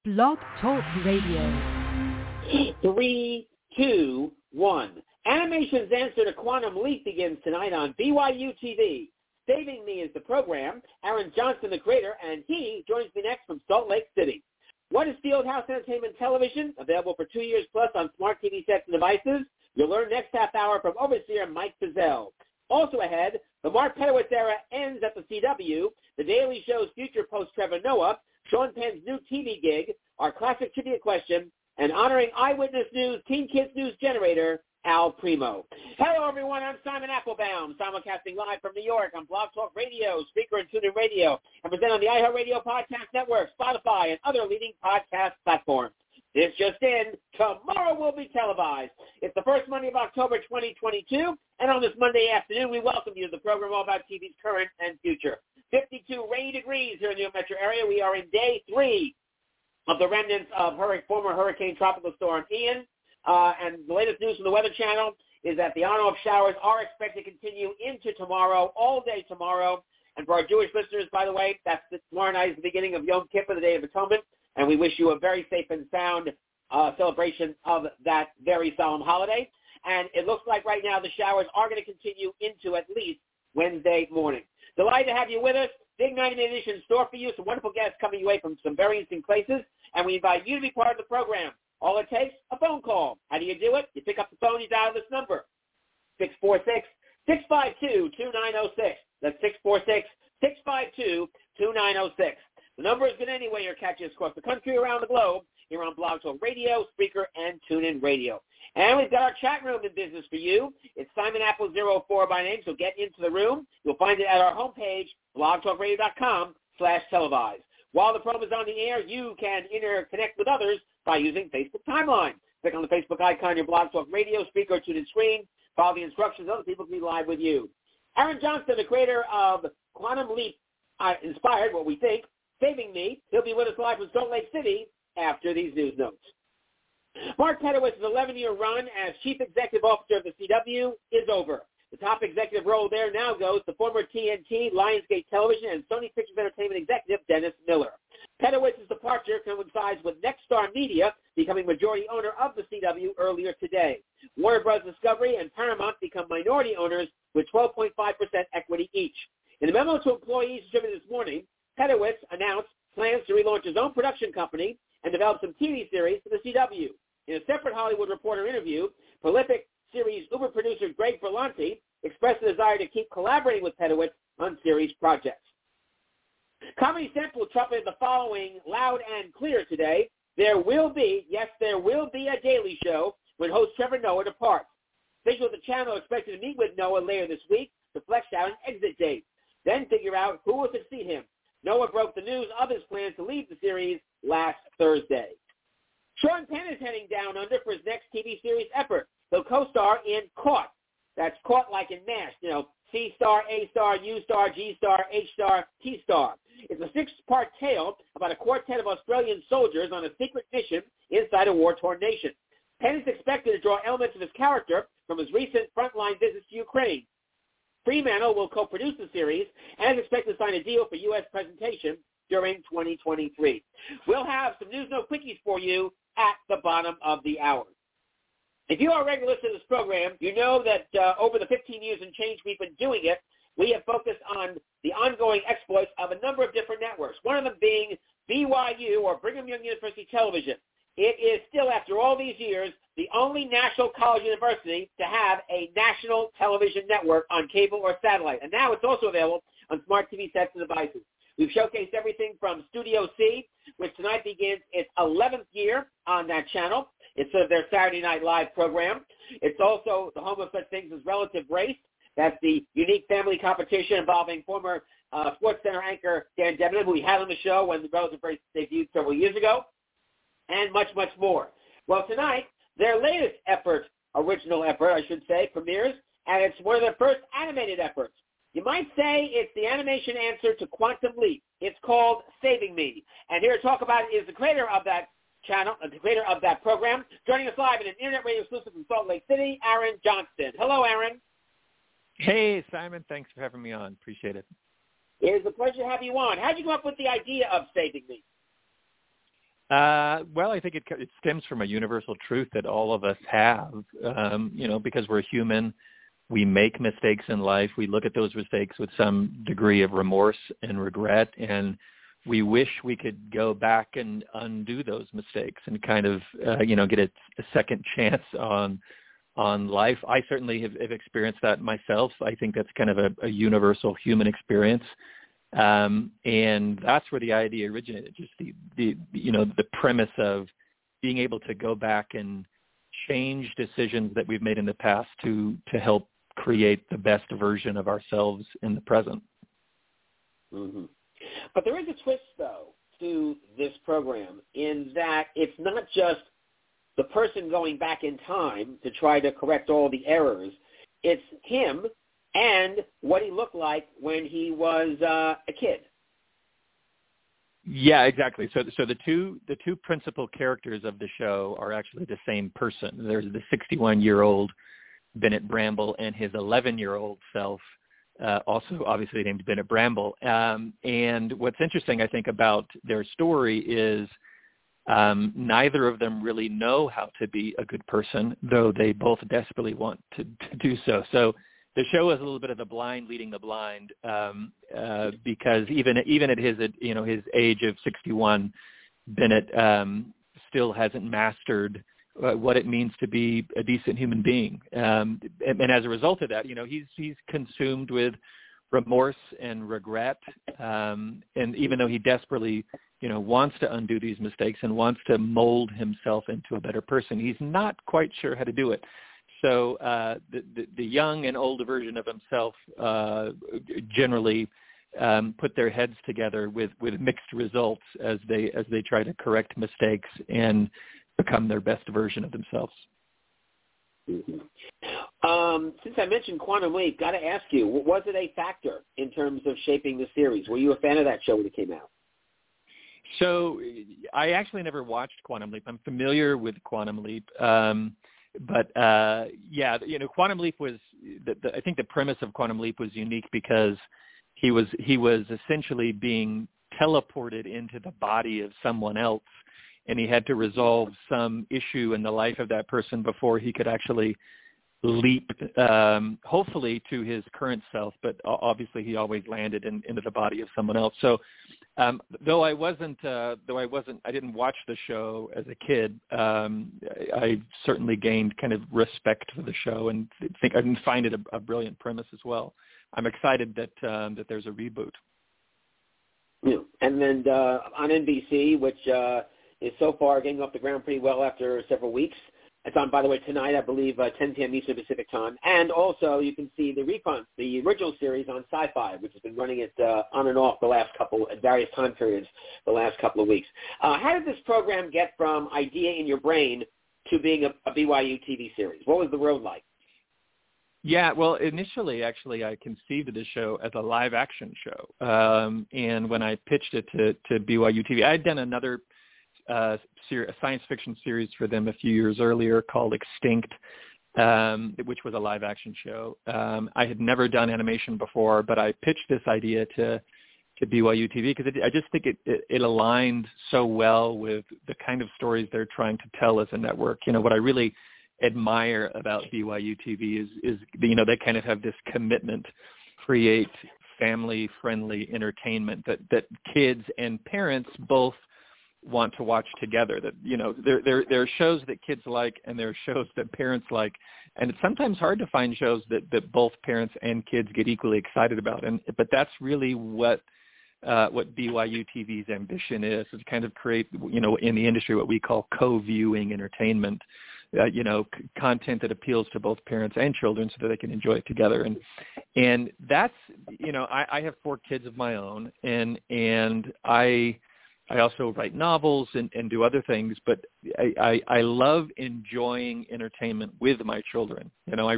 Blog Talk Radio. 3, 2, 1. Animation's answer to Quantum Leap begins tonight on BYU TV. Saving Me is the program. Aaron Johnston, the creator, and he joins me next from Salt Lake City. What is Fieldhouse Entertainment Television? Available for 2 years plus on smart TV sets and devices. You'll learn next half hour from overseer Mike Fizzell. Also ahead, the Mark Pedowitz era ends at the CW, The Daily Show's future post Trevor Noah, Sean Penn's new TV gig, our classic trivia question, and honoring Eyewitness News Teen Kids News Generator, Al Primo. Hello, everyone. I'm Simon Applebaum, simulcasting live from New York on Blog Talk Radio, Speaker and TuneIn Radio, and present on the iHeartRadio Podcast Network, Spotify, and other leading podcast platforms. This just in, tomorrow will be televised. It's the first Monday of October 2022, and on this Monday afternoon, we welcome you to the program all about TV's current and future. 52 rainy degrees here in the metro area. We are in day 3 of the remnants of former Hurricane Tropical Storm Ian. And the latest news from the Weather Channel is that the on-off showers are expected to continue into tomorrow, all day tomorrow. And for our Jewish listeners, by the way, tomorrow night is the beginning of Yom Kippur, the Day of Atonement. And we wish you a very safe and sound celebration of that very solemn holiday. And it looks like right now the showers are going to continue into at least Wednesday morning. Delighted to have you with us. Big 90-minute edition in store for you. Some wonderful guests coming your way from some very interesting places. And we invite you to be part of the program. All it takes, a phone call. How do you do it? You pick up the phone, you dial this number, 646-652-2906. That's 646-652-2906. The number is good anyway. You're catching us across the country, around the globe, here on Blog Talk Radio, Speaker, and TuneIn Radio. And we've got our chat room in business for you. It's Simon Apple 04 by name, so get into the room. You'll find it at our homepage, blogtalkradio.com/televised. While the program is on the air, you can interconnect with others by using Facebook Timeline. Click on the Facebook icon on your Blog Talk Radio, Speaker, or TuneIn screen. Follow the instructions. Other people can be live with you. Aaron Johnston, the creator of Quantum Leap, inspired, what we think, Saving Me. He'll be with us live from Salt Lake City after these news notes. Mark Pedowitz's 11-year run as Chief Executive Officer of the CW is over. The top executive role there now goes to former TNT, Lionsgate Television, and Sony Pictures Entertainment executive Dennis Miller. Pedowitz's departure coincides with Nexstar Media becoming majority owner of the CW earlier today. Warner Bros. Discovery and Paramount become minority owners with 12.5% equity each. In a memo to employees distributed this morning, Pedowitz announced plans to relaunch his own production company and develop some TV series for the CW. In a separate Hollywood Reporter interview, prolific series Uber producer Greg Berlanti expressed a desire to keep collaborating with Pedowitz on series projects. Comedy Central trumpeted the following loud and clear today. There will be a Daily Show when host Trevor Noah departs. Officials of the channel are expected to meet with Noah later this week to flesh out an exit date, then figure out who will succeed him. Noah broke the news of his plans to leave the series last Thursday. Sean Penn is heading down under for his next TV series effort. He'll co-star in Caught. That's Caught like in MASH, C-star, A-star, U-star, G-star, H-star, T-star. It's a 6-part tale about a quartet of Australian soldiers on a secret mission inside a war-torn nation. Penn is expected to draw elements of his character from his recent frontline visits to Ukraine. Fremantle will co-produce the series and is expected to sign a deal for U.S. presentation during 2023. We'll have some News Note quickies for you at the bottom of the hour. If you are a regular listener to this program, you know that over the 15 years and change we've been doing it, we have focused on the ongoing exploits of a number of different networks, one of them being BYU, or Brigham Young University Television. It is still, after all these years, the only national college university to have a national television network on cable or satellite. And now it's also available on smart TV sets and devices. We've showcased everything from Studio C, which tonight begins its 11th year on that channel. It's sort of their Saturday Night Live program. It's also the home of such things as Relative Race. That's the unique family competition involving former SportsCenter anchor Dan Debenham, who we had on the show when the Relative Race debuted several years ago, and much, much more. Well, tonight, their latest original effort, I should say, premieres, and it's one of their first animated efforts. You might say it's the animation answer to Quantum Leap. It's called Saving Me. And here to talk about it is the creator of that channel, the creator of that program, joining us live in an internet radio exclusive from Salt Lake City, Aaron Johnston. Hello, Aaron. Hey, Simon. Thanks for having me on. Appreciate it. It is a pleasure to have you on. How did you come up with the idea of Saving Me? Well, I think it stems from a universal truth that all of us have, because we're human. We make mistakes in life. We look at those mistakes with some degree of remorse and regret, and we wish we could go back and undo those mistakes and kind of, get a second chance on life. I certainly have experienced that myself. I think that's kind of a universal human experience. And that's where the idea originated, just the premise of being able to go back and change decisions that we've made in the past to help create the best version of ourselves in the present. Mm-hmm. But there is a twist, though, to this program in that it's not just the person going back in time to try to correct all the errors. It's him and what he looked like when he was a kid. Yeah, exactly. So the two principal characters of the show are actually the same person. There's the 61-year-old Bennett Bramble and his 11-year-old self, also obviously named Bennett Bramble. And what's interesting, I think, about their story is neither of them really know how to be a good person, though they both desperately want to do so. So the show is a little bit of the blind leading the blind, because even at his age of 61, Bennett still hasn't mastered what it means to be a decent human being, and as a result of that, he's consumed with remorse and regret, and even though he desperately wants to undo these mistakes and wants to mold himself into a better person, he's not quite sure how to do it. So the young and older version of himself generally put their heads together with mixed results as they try to correct mistakes and become their best version of themselves. Mm-hmm. Since I mentioned Quantum Leap, got to ask you, was it a factor in terms of shaping the series? Were you a fan of that show when it came out? So I actually never watched Quantum Leap. I'm familiar with Quantum Leap. But Quantum Leap was, I think the premise of Quantum Leap was unique because he was essentially being teleported into the body of someone else, and he had to resolve some issue in the life of that person before he could actually leap, hopefully to his current self, but obviously he always landed into the body of someone else. So I didn't watch the show as a kid, I certainly gained kind of respect for the show and I find it a brilliant premise as well. I'm excited that there's a reboot. Yeah. And then on NBC, which is so far getting off the ground pretty well after several weeks. It's on, by the way, tonight, I believe, 10 p.m. Eastern Pacific Time. And also you can see the refund, the original series on Sci-Fi, which has been running it on and off at various time periods the last couple of weeks. How did this program get from idea in your brain to being a BYU TV series? What was the road like? Yeah, well, initially, actually, I conceived of the show as a live-action show. And when I pitched it to BYU TV, I had done another a science fiction series for them a few years earlier called Extinct, which was a live-action show. I had never done animation before, but I pitched this idea to BYU TV because I just think it aligned so well with the kind of stories they're trying to tell as a network. What I really admire about BYU TV is they kind of have this commitment to create family-friendly entertainment that kids and parents both want to watch together. That there are shows that kids like and there are shows that parents like, and it's sometimes hard to find shows that both parents and kids get equally excited about. But that's really what BYU TV's ambition is to kind of create in the industry what we call co-viewing entertainment. Content that appeals to both parents and children so that they can enjoy it together. And that's, I have 4 kids of my own and I also write novels and do other things, but I love enjoying entertainment with my children.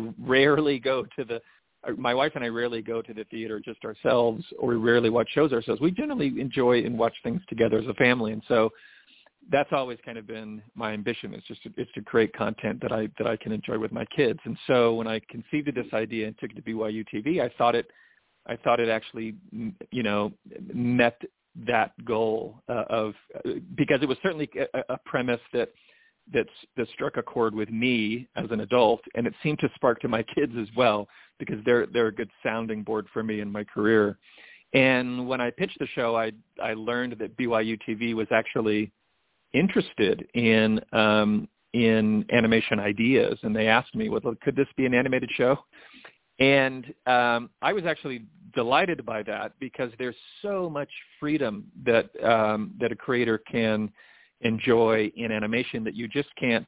My wife and I rarely go to the theater just ourselves, or we rarely watch shows ourselves. We generally enjoy and watch things together as a family. And so that's always kind of been my ambition. It's to create content that I can enjoy with my kids. And so when I conceived of this idea and took it to BYU TV, I thought it actually, met that goal because it was certainly a premise that struck a chord with me as an adult, and it seemed to spark to my kids as well, because they're a good sounding board for me in my career. And when I pitched the show, I learned that BYU TV was actually interested in animation ideas, and they asked me, well, could this be an animated show? And I was actually delighted by that, because there's so much freedom that a creator can enjoy in animation that you just can't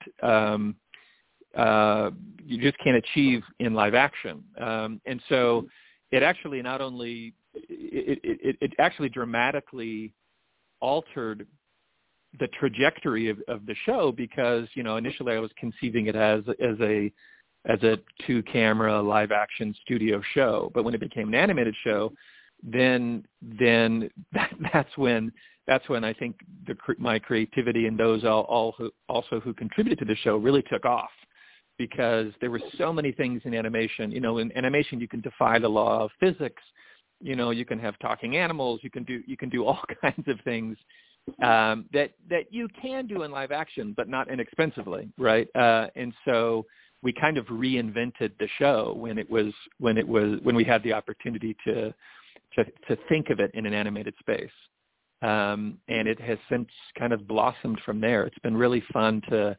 achieve in live action. And so it actually not only it actually dramatically altered the trajectory of the show, because initially I was conceiving it as a 2-camera live action studio show, but when it became an animated show, then that's when I think my creativity and those who contributed to the show really took off, because there were so many things in animation. In animation you can defy the law of physics. You can have talking animals. You can do all kinds of things that you can do in live action, but not inexpensively, right? And so we kind of reinvented the show when we had the opportunity to think of it in an animated space. And it has since kind of blossomed from there. It's been really fun to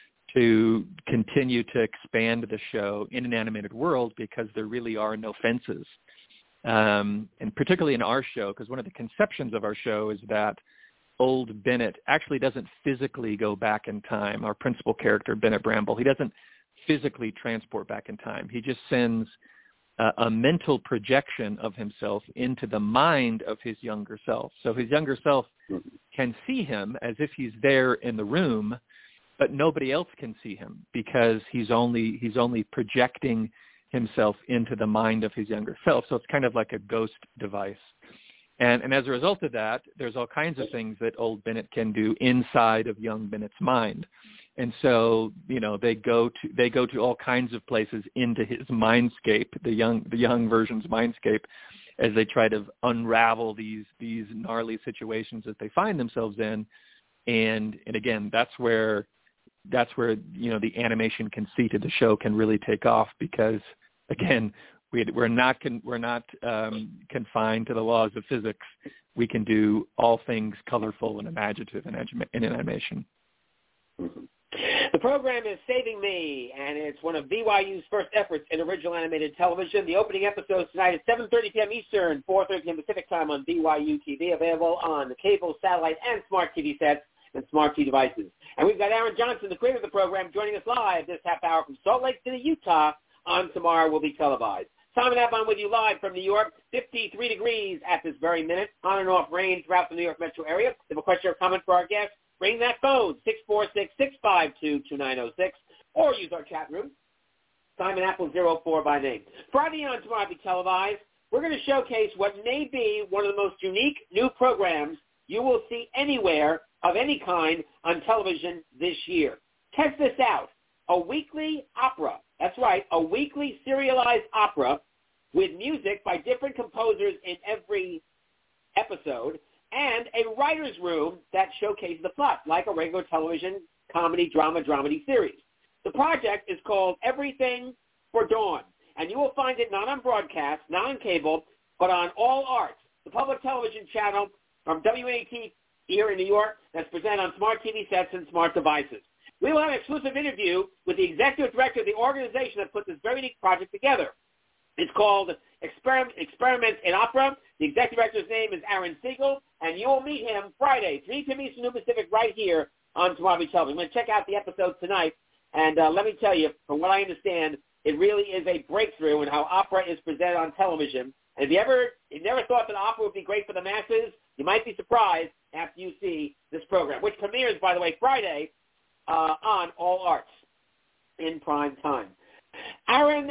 continue to expand the show in an animated world, because there really are no fences. And particularly in our show, because one of the conceptions of our show is that Old Bennett actually doesn't physically go back in time. Our principal character, Bennett Bramble, he doesn't physically transport back in time. He just sends a mental projection of himself into the mind of his younger self. So his younger self can see him as if he's there in the room, but nobody else can see him, because he's only projecting himself into the mind of his younger self. So it's kind of like a ghost device. And as a result of that, there's all kinds of things that old Bennett can do inside of young Bennett's mind. And so, they go to all kinds of places into his mindscape, the young version's mindscape, as they try to unravel these gnarly situations that they find themselves in. And again, that's where the animation conceit of the show can really take off, because again, we're not confined to the laws of physics. We can do all things colorful and imaginative in animation. Mm-hmm. The program is Saving Me, and it's one of BYU's first efforts in original animated television. The opening episode tonight at 7:30 p.m. Eastern, 4:30 p.m. Pacific time on BYU TV, available on the cable, satellite, and smart TV sets and smart TV devices. And we've got Aaron Johnson, the creator of the program, joining us live this half hour from Salt Lake City, Utah. On Tomorrow will be televised. Simon Abon with you live from New York. 53 degrees at this very minute. On and off rain throughout the New York metro area. If you have a question or comment for our guests, ring that phone, 646-652-2906, or use our chat room. Simon Apple 04 by name. Friday on Tomorrow will be televised. We're going to showcase what may be one of the most unique new programs you will see anywhere of any kind on television this year. Test this out. A weekly opera. That's right, a weekly serialized opera with music by different composers in every episode, and a writer's room that showcases the plot, like a regular television comedy, dramedy series. The project is called Everything for Dawn, and you will find it not on broadcast, not on cable, but on All Arts, the public television channel from WAT here in New York that's presented on smart TV sets and smart devices. We will have an exclusive interview with the executive director of the organization that put this very unique project together. It's called Experiments in Opera. The executive director's name is Aaron Siegel, and you will meet him Friday, 3 p.m. Eastern, Noon Pacific, right here on Tomorrow Television. I'm going to check out the episode tonight, and let me tell you, from what I understand, it really is a breakthrough in how opera is presented on television. And if you never thought that opera would be great for the masses, you might be surprised after you see this program, which premieres, by the way, Friday, on All Arts in prime time. Aaron,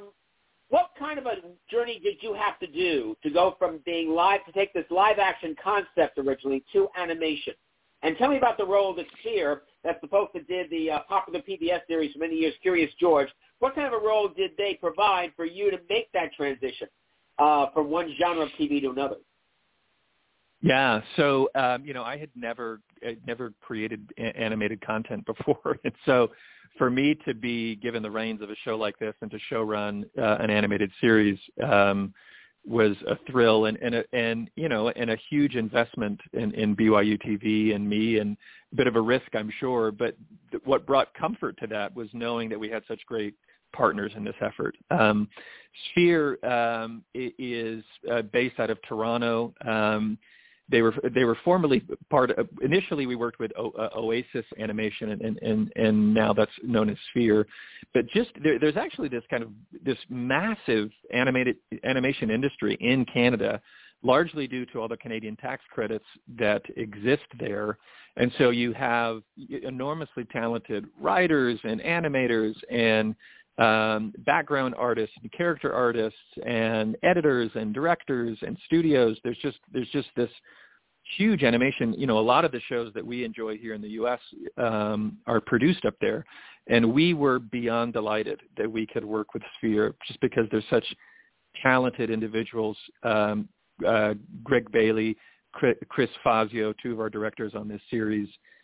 what kind of a journey did you have to do to go from being live, to take this live action concept originally to animation? And tell me about the role that Sphere, that's the folks that did the popular PBS series for many years, Curious George. What kind of a role did they provide for you to make that transition from one genre of TV to another? Yeah. So, I had never created animated content before. And so for me to be given the reins of a show like this and to show run an animated series was a thrill and a huge investment in BYU TV and me, and a bit of a risk, I'm sure. But what brought comfort to that was knowing that we had such great partners in this effort. Sphere is based out of Toronto. They were formerly part of, initially we worked with Oasis Animation and now that's known as Sphere. But just there's actually this massive animation industry in Canada, largely due to all the Canadian tax credits that exist there. And so you have enormously talented writers and animators and background artists and character artists and editors and directors and studios. There's just this huge animation. A lot of the shows that we enjoy here in the U.S. Are produced up there, and we were beyond delighted that we could work with Sphere just because there's such talented individuals. Greg Bailey, Chris Fazio, two of our directors on this series.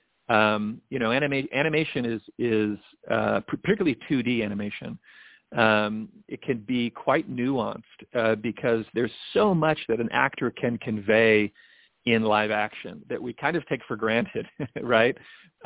Animation is particularly 2D animation. It can be quite nuanced because there's so much that an actor can convey in live action that we kind of take for granted, right?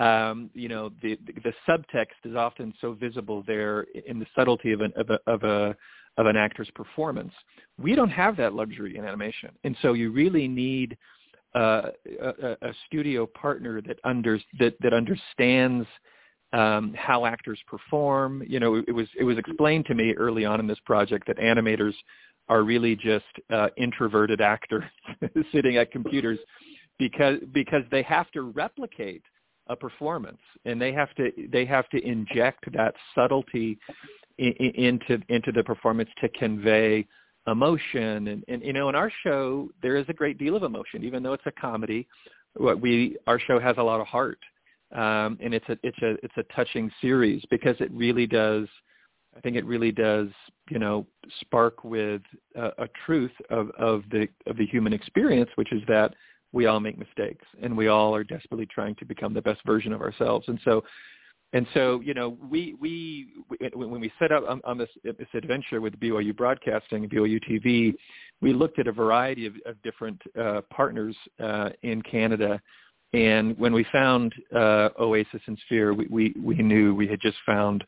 The subtext is often so visible there in the subtlety of an actor's performance. We don't have that luxury in animation, and so you really need a studio partner that understands how actors perform. It was explained to me early on in this project that animators are really just introverted actors sitting at computers because they have to replicate a performance, and they have to inject that subtlety into the performance to convey emotion. And in our show there is a great deal of emotion, even though it's a comedy. Our show has a lot of heart, and it's a touching series because it really does. I think it really does, spark with a truth of the human experience, which is that we all make mistakes and we all are desperately trying to become the best version of ourselves. And so, we when we set up on this adventure with BYU Broadcasting and BYU TV, we looked at a variety of different partners in Canada. And when we found Oasis and Sphere, we knew we had just found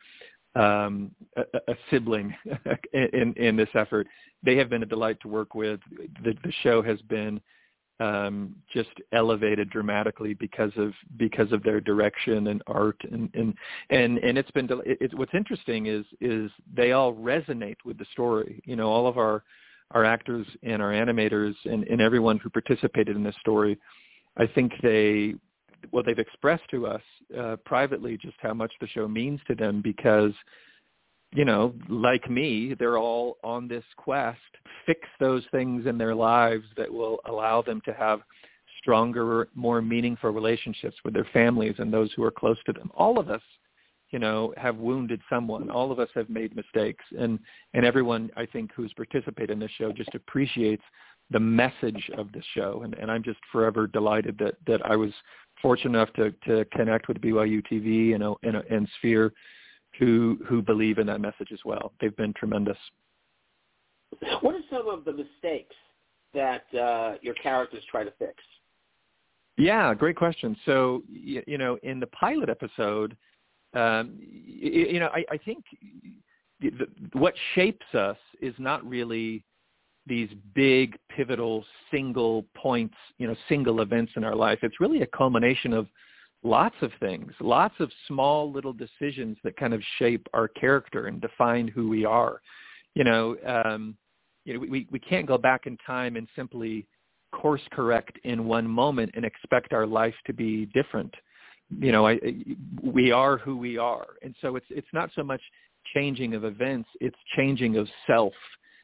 a sibling in this effort. They have been a delight to work with. The show has been just elevated dramatically because of their direction and art and it's been. What's interesting is they all resonate with the story. All of our actors and our animators and everyone who participated in this story, I think they've expressed to us privately just how much the show means to them because, like me, they're all on this quest to fix those things in their lives that will allow them to have stronger, more meaningful relationships with their families and those who are close to them. All of us, have wounded someone. All of us have made mistakes. And everyone, I think, who's participated in this show just appreciates the message of this show. And I'm just forever delighted that I was fortunate enough to connect with BYU TV and Sphere who believe in that message as well. They've been tremendous. What are some of the mistakes that your characters try to fix? Yeah, great question. So, in the pilot episode, I think what shapes us is not really these big, pivotal, single points, single events in our life. It's really a culmination of lots of things, lots of small little decisions that kind of shape our character and define who we are. We can't go back in time and simply course correct in one moment and expect our life to be different. We are who we are. And so it's not so much changing of events, it's changing of self.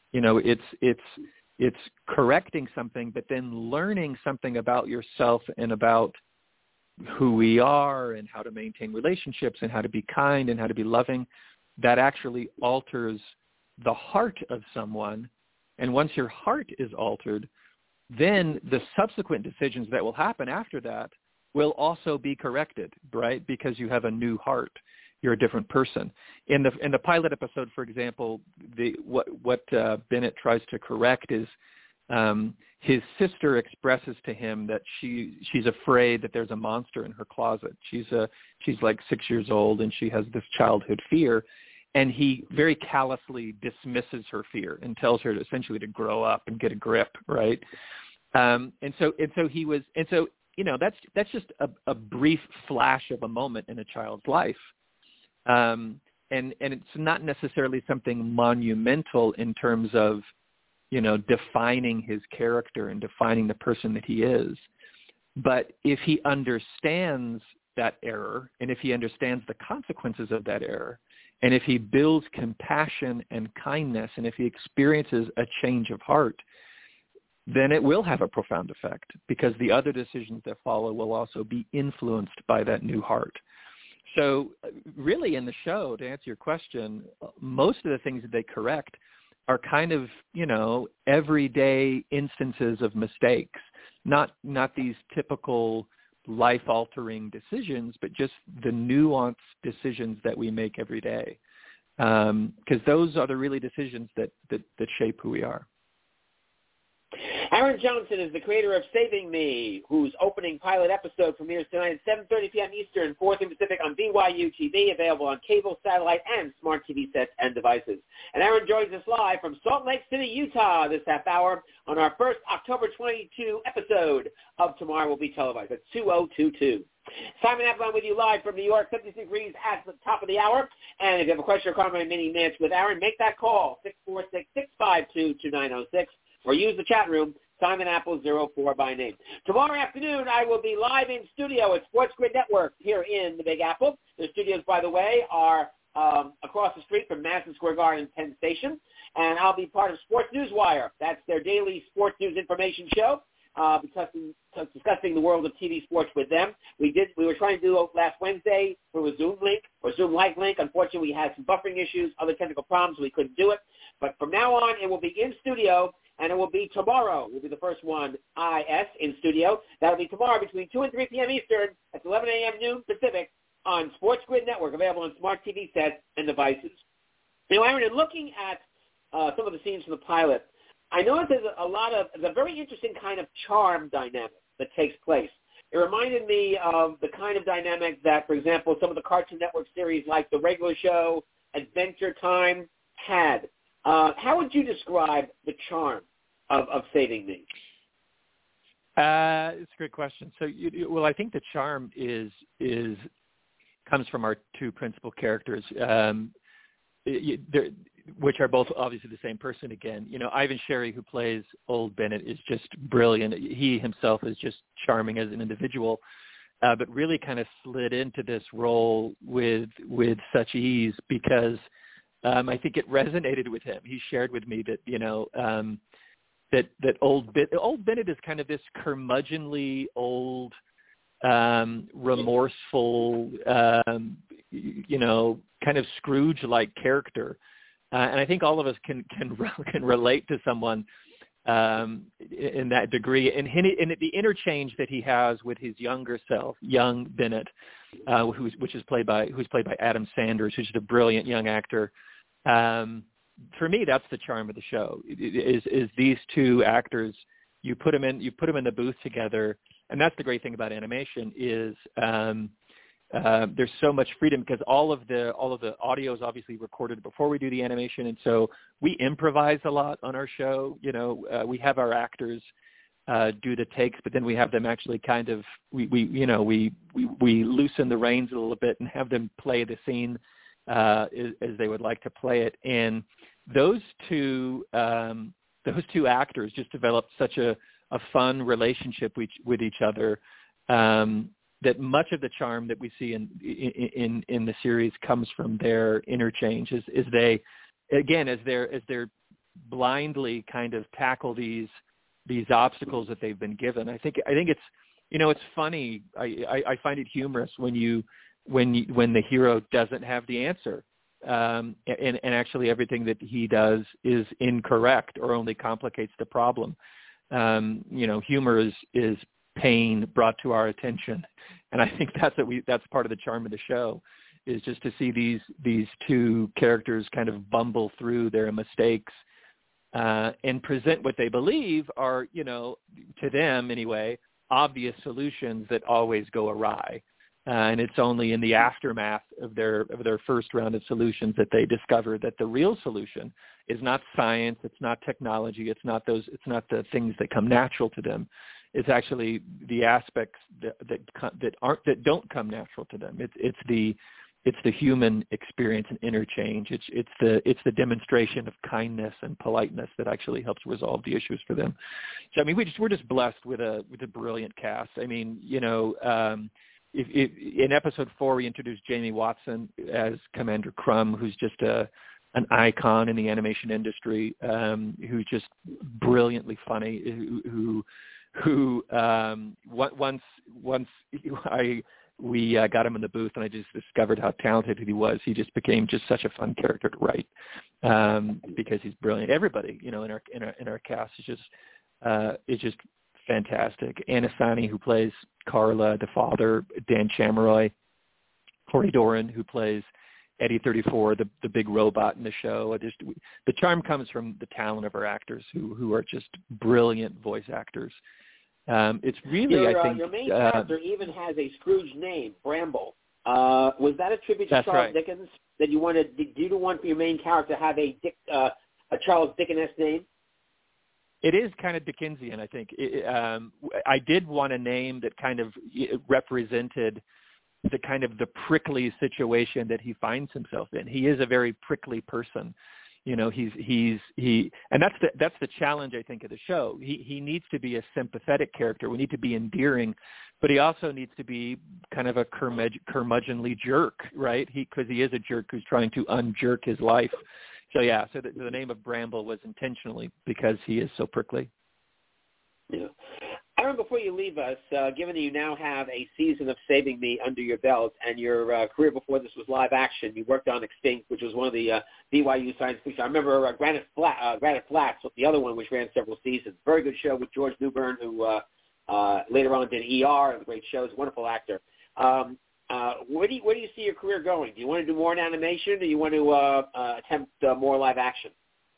It's correcting something, but then learning something about yourself and about who we are and how to maintain relationships and how to be kind and how to be loving. That actually alters the heart of someone. And once your heart is altered, then the subsequent decisions that will happen after that will also be corrected, right? Because you have a new heart. You're a different person. In the pilot episode, for example, what Bennett tries to correct is his sister expresses to him that she's afraid that there's a monster in her closet. She's like 6 years old and she has this childhood fear, and he very callously dismisses her fear and tells her essentially to grow up and get a grip, right? And so that's just a brief flash of a moment in a child's life. And it's not necessarily something monumental in terms of, defining his character and defining the person that he is. But if he understands that error, and if he understands the consequences of that error, and if he builds compassion and kindness, and if he experiences a change of heart, then it will have a profound effect, because the other decisions that follow will also be influenced by that new heart. So really in the show, to answer your question, most of the things that they correct are kind of, everyday instances of mistakes, not these typical life-altering decisions, but just the nuanced decisions that we make every day. Because those are the really decisions that shape who we are. Aaron Johnson is the creator of Saving Me, whose opening pilot episode premieres tonight at 7:30 p.m. Eastern, 4 p.m. Pacific on BYU TV, available on cable, satellite, and smart TV sets and devices. And Aaron joins us live from Salt Lake City, Utah this half hour on our first October 22 episode of Tomorrow Will Be Televised at 2022. Simon Applebaum with you live from New York, 56 degrees at the top of the hour. And if you have a question or comment in many minutes with Aaron, make that call, 646-652-2906. Or use the chat room, Simon Apple 04 by name. Tomorrow afternoon, I will be live in studio at Sports Grid Network here in the Big Apple. The studios, by the way, are across the street from Madison Square Garden Penn Station. And I'll be part of Sports Newswire. That's their daily sports news information show, discussing the world of TV sports with them. We were trying to do it last Wednesday through a Zoom link or Zoom-like link. Unfortunately, we had some buffering issues, other technical problems, so we couldn't do it. But from now on, it will be in studio. And it will be tomorrow. Will be the first one, IS, in studio. That'll be tomorrow between 2 and 3 p.m. Eastern. That's 11 a.m. noon Pacific on Sports Grid Network, available on smart TV sets and devices. Now, Aaron, in looking at some of the scenes from the pilot, I noticed there's a very interesting kind of charm dynamic that takes place. It reminded me of the kind of dynamic that, for example, some of the Cartoon Network series like The Regular Show, Adventure Time had. How would you describe the charm of Saving Me? It's a great question. So, I think the charm comes from our two principal characters, which are both obviously the same person again. Ivan Sherry, who plays Old Bennett, is just brilliant. He himself is just charming as an individual, but really kind of slid into this role with such ease because I think it resonated with him. He shared with me that, that Old Bennett is kind of this curmudgeonly, old, remorseful, kind of Scrooge-like character. And I think all of us can relate to someone in that degree. And the interchange that he has with his younger self, young Bennett, who's played by Adam Sanders, who's just a brilliant young actor. For me, that's the charm of the show. Is these two actors? You put them in the booth together, and that's the great thing about animation is there's so much freedom because all of the audio is obviously recorded before we do the animation, and so we improvise a lot on our show. We have our actors do the takes, but then we have them actually kind of we loosen the reins a little bit and have them play the scene as they would like to play it. And those two actors just developed such a fun relationship with each other that much of the charm that we see in the series comes from their interchange. As they blindly kind of tackle these obstacles that they've been given. I think it's it's funny. I find it humorous when the hero doesn't have the answer, and actually everything that he does is incorrect or only complicates the problem. humor is pain brought to our attention, and I think that's part of the charm of the show, is just to see these two characters kind of bumble through their mistakes and present what they believe are, to them anyway, obvious solutions that always go awry. And it's only in the aftermath of their first round of solutions that they discover that the real solution is not science, it's not technology, it's not the things that come natural to them. It's actually the aspects that don't come natural to them. It's the human experience and interchange. It's the demonstration of kindness and politeness that actually helps resolve the issues for them. So we're just blessed with a brilliant cast. If in episode 4 we introduced Jamie Watson as Commander Crumb, who's just an icon in the animation industry, who's just brilliantly funny. We got him in the booth, and I just discovered how talented he was. He just became just such a fun character to write because he's brilliant. Everybody, in our cast is just fantastic. Anna Sani, who plays Carla, the father, Dan Chameroy, Corey Doran, who plays Eddie 34, the big robot in the show. The charm comes from the talent of our actors, who are just brilliant voice actors. It's really, I think, your main character even has a Scrooge name, Bramble. Was that a tribute to Charles Dickens? That you wanted? Did you want your main character to have a Charles Dickens name? It is kind of Dickensian, I think. I did want a name that kind of represented the prickly situation that he finds himself in. He is a very prickly person. And that's the challenge, I think, of the show. He needs to be a sympathetic character. We need to be endearing, but he also needs to be kind of a curmudgeonly jerk, right? Because he is a jerk who's trying to unjerk his life. So the name of Bramble was intentionally because he is so prickly. Yeah. Aaron, before you leave us, given that you now have a season of Saving Me under your belt, and your career before this was live action, you worked on Extinct, which was one of the BYU science fiction. I remember Granite Flats, the other one, which ran several seasons. Very good show with George Newbern, who later on did ER, a great show. He's a wonderful actor. Where do you see your career going? Do you want to do more in animation, or do you want to attempt more live action?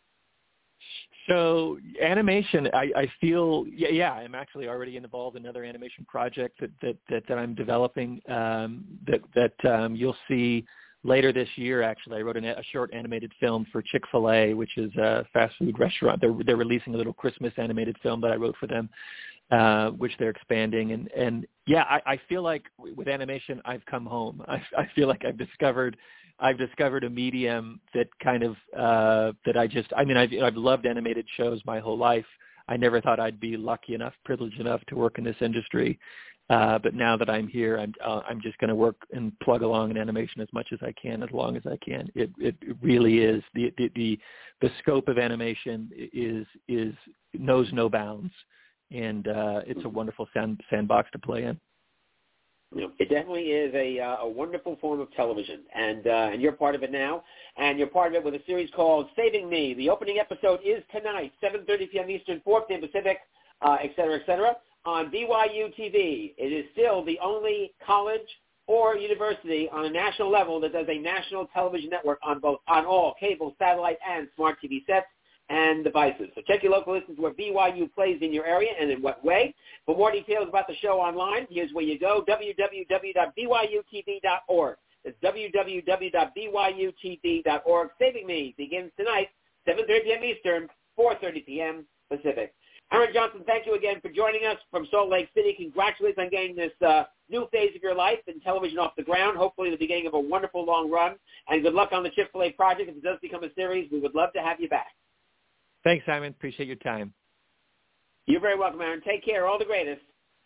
So animation, I feel, I'm actually already involved in another animation project that I'm developing that you'll see later this year. Actually, I wrote a short animated film for Chick-fil-A, which is a fast food restaurant. They're releasing a little Christmas animated film that I wrote for them, which they're expanding. And I feel like with animation, I've come home. I feel like I've discovered a medium that kind of I've loved animated shows my whole life. I never thought I'd be privileged enough to work in this industry. But now that I'm here, I'm just going to work and plug along in animation as much as I can, as long as I can. It really is the scope of animation knows no bounds, and it's a wonderful sandbox to play in. It definitely is a wonderful form of television, and you're part of it now, and you're part of it with a series called Saving Me. The opening episode is tonight, 7:30 p.m. Eastern, 4 p.m. Pacific, et cetera, on BYU TV. It is still the only college or university on a national level that does a national television network on all cable, satellite, and smart TV sets and devices. So check your local listings where BYU plays in your area and in what way. For more details about the show online, here's where you go, www.byutv.org. It's www.byutv.org. Saving Me begins tonight, 7:30 p.m. Eastern, 4:30 p.m. Pacific. Aaron Johnson, thank you again for joining us from Salt Lake City. Congratulations on getting this new phase of your life in television off the ground, hopefully the beginning of a wonderful long run. And good luck on the Chick-fil-A project. If it does become a series, we would love to have you back. Thanks, Simon. Appreciate your time. You're very welcome, Aaron. Take care. All the greatest.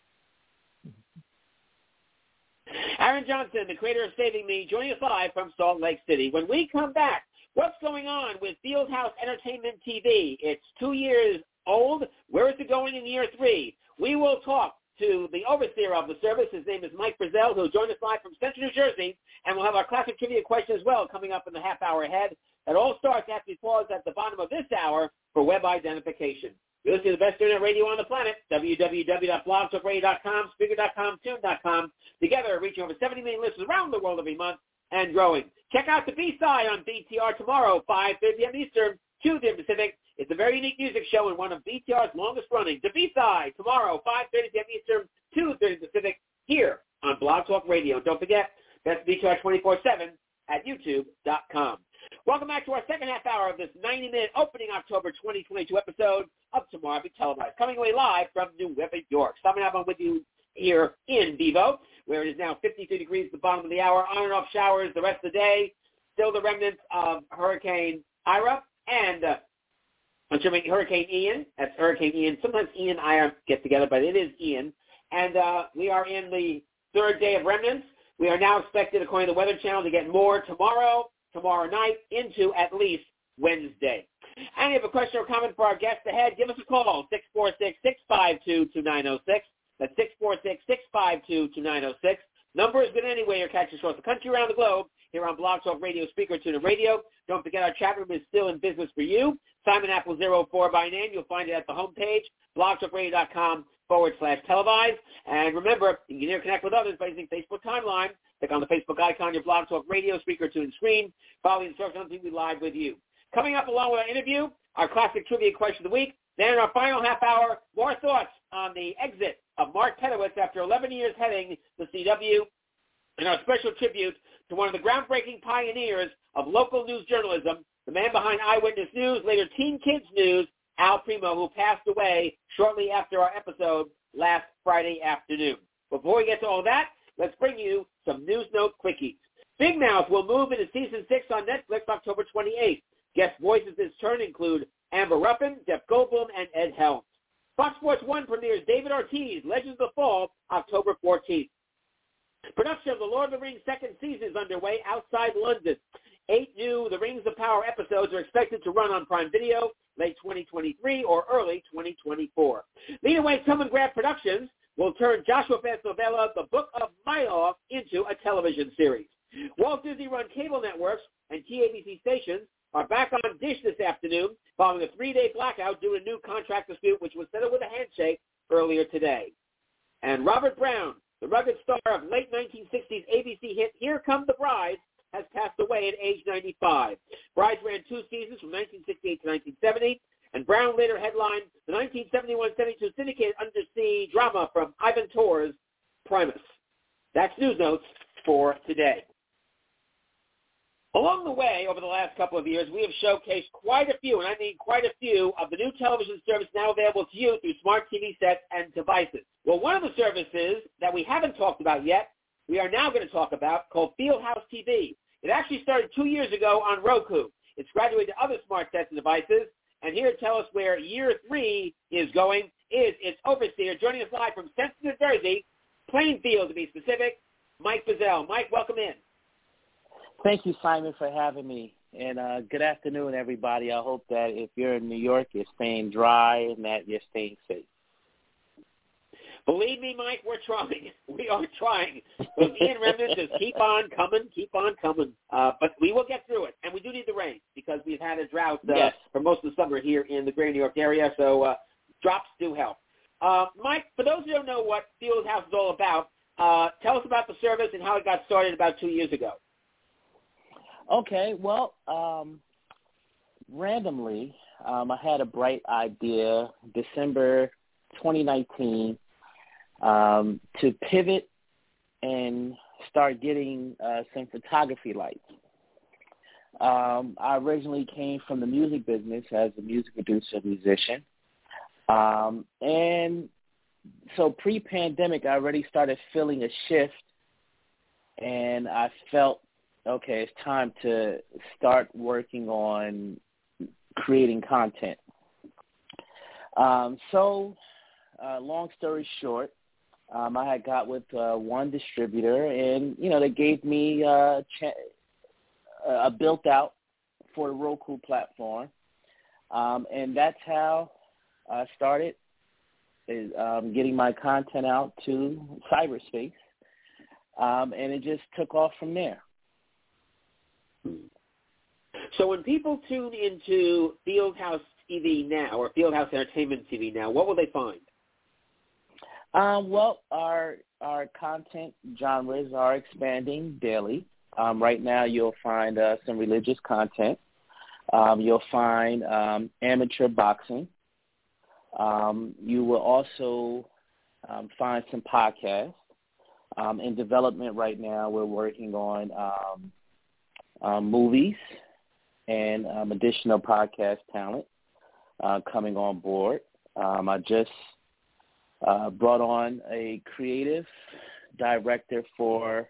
Aaron Johnson, the creator of Saving Me, joining us live from Salt Lake City. When we come back, what's going on with Fieldhouse Entertainment TV? It's 2 years old. Where is it going in year 3? We will talk to the overseer of the service. His name is Mike Frizzell, who will join us live from Central New Jersey, and we'll have our classic trivia question as well coming up in the half hour ahead. That all starts after we pause at the bottom of this hour for web identification. You're listening to the best internet radio on the planet, www.blogtalkradio.com, Spreaker.com, Tune.com. Together, reaching over 70 million listeners around the world every month and growing. Check out the B-Side on BTR tomorrow, 5:30 p.m. Eastern, 2 p.m. Pacific. It's a very unique music show and one of BTR's longest running. The B-Side tomorrow, 5:30 p.m. Eastern, 2:30 Pacific, here on Blog Talk Radio. Don't forget, that's BTR 24/7 at YouTube.com. Welcome back to our second half hour of this 90-minute opening October 2022 episode of Tomorrow Be Televised, coming away live from New York. Simon Alban with you here in Vivo, where it is now 53 degrees at the bottom of the hour, on and off showers the rest of the day, still the remnants of Hurricane Ira and Hurricane Ian. That's Hurricane Ian. Sometimes Ian and Ira get together, but it is Ian. And we are in the third day of remnants. We are now expected, according to the Weather Channel, to get more tomorrow night, into at least Wednesday. And if you have a question or comment for our guest ahead, give us a call, 646-652-2906. That's 646-652-2906. Number is good anyway. You're catching us across the country, around the globe, here on Blog Talk Radio, Speaker, TuneIn Radio. Don't forget our chat room is still in business for you. Simon Apple 04 by name. You'll find it at the homepage, blogtalkradio.com/televised. And remember, you can interconnect with others by using Facebook Timeline. Click on the Facebook icon, your Blog Talk Radio, Speaker, TuneIn screen. Follow the instructions on TV Live with you. Coming up along with our interview, our classic trivia question of the week. Then in our final half hour, more thoughts on the exit of Mark Pedowitz after 11 years heading the CW, and our special tribute to one of the groundbreaking pioneers of local news journalism, the man behind Eyewitness News, later Teen Kids News, Al Primo, who passed away shortly after our episode last Friday afternoon. Before we get to all that, let's bring you some News Note quickies. Big Mouth will move into Season 6 on Netflix October 28th. Guest voices this turn include Amber Ruffin, Jeff Goldblum, and Ed Helms. Fox Sports 1 premieres David Ortiz, Legends of the Fall, October 14th. Production of The Lord of the Rings second season is underway outside London. 8 new The Rings of Power episodes are expected to run on Prime Video late 2023 or early 2024. Lena Waithe Tubman Grant Productions will turn Joshua Fast's novella, The Book of Myloff, into a television series. Walt Disney-run cable networks and TABC stations are back on Dish this afternoon following a 3-day blackout due to a new contract dispute, which was settled with a handshake earlier today. And Robert Brown, the rugged star of late 1960s ABC hit Here Come the Brides, has passed away at age 95. Brides ran 2 seasons from 1968 to 1970, and Brown later headlined the 1971-72 syndicated undersea drama from Ivan Tors, Primus. That's News Notes for today. Along the way, over the last couple of years, we have showcased quite a few, and I mean quite a few, of the new television service now available to you through smart TV sets and devices. Well, one of the services that we haven't talked about yet, we are now going to talk about, called Fieldhouse TV. It actually started 2 years ago on Roku. It's graduated to other smart sets and devices, and here to tell us where year 3 is going is its overseer, joining us live from Central New Jersey, Plainfield to be specific, Mike Bizzell. Mike, welcome in. Thank you, Simon, for having me. And good afternoon, everybody. I hope that if you're in New York, you're staying dry and that you're staying safe. Believe me, Mike, we're trying. We are trying. Those Ian remnants just keep on coming. But we will get through it. And we do need the rain because we've had a drought for most of the summer here in the greater New York area. So drops do help. Mike, for those who don't know what Fieldhouse is all about, tell us about the service and how it got started about 2 years ago. Okay, well, randomly, I had a bright idea, December 2019, to pivot and start getting some photography lights. I originally came from the music business as a music producer, musician. And so pre-pandemic, I already started feeling a shift, and I felt, okay, it's time to start working on creating content. So long story short, I had got with one distributor, and, you know, they gave me a built out for the Roku platform. And that's how I started getting my content out to cyberspace. And it just took off from there. So when people tune into Fieldhouse TV Now or Fieldhouse Entertainment TV Now, what will they find? Well, our content genres are expanding daily. Right now, you'll find some religious content. You'll find amateur boxing. You will also find some podcasts. In development right now, we're working on movies and additional podcast talent coming on board. I just brought on a creative director for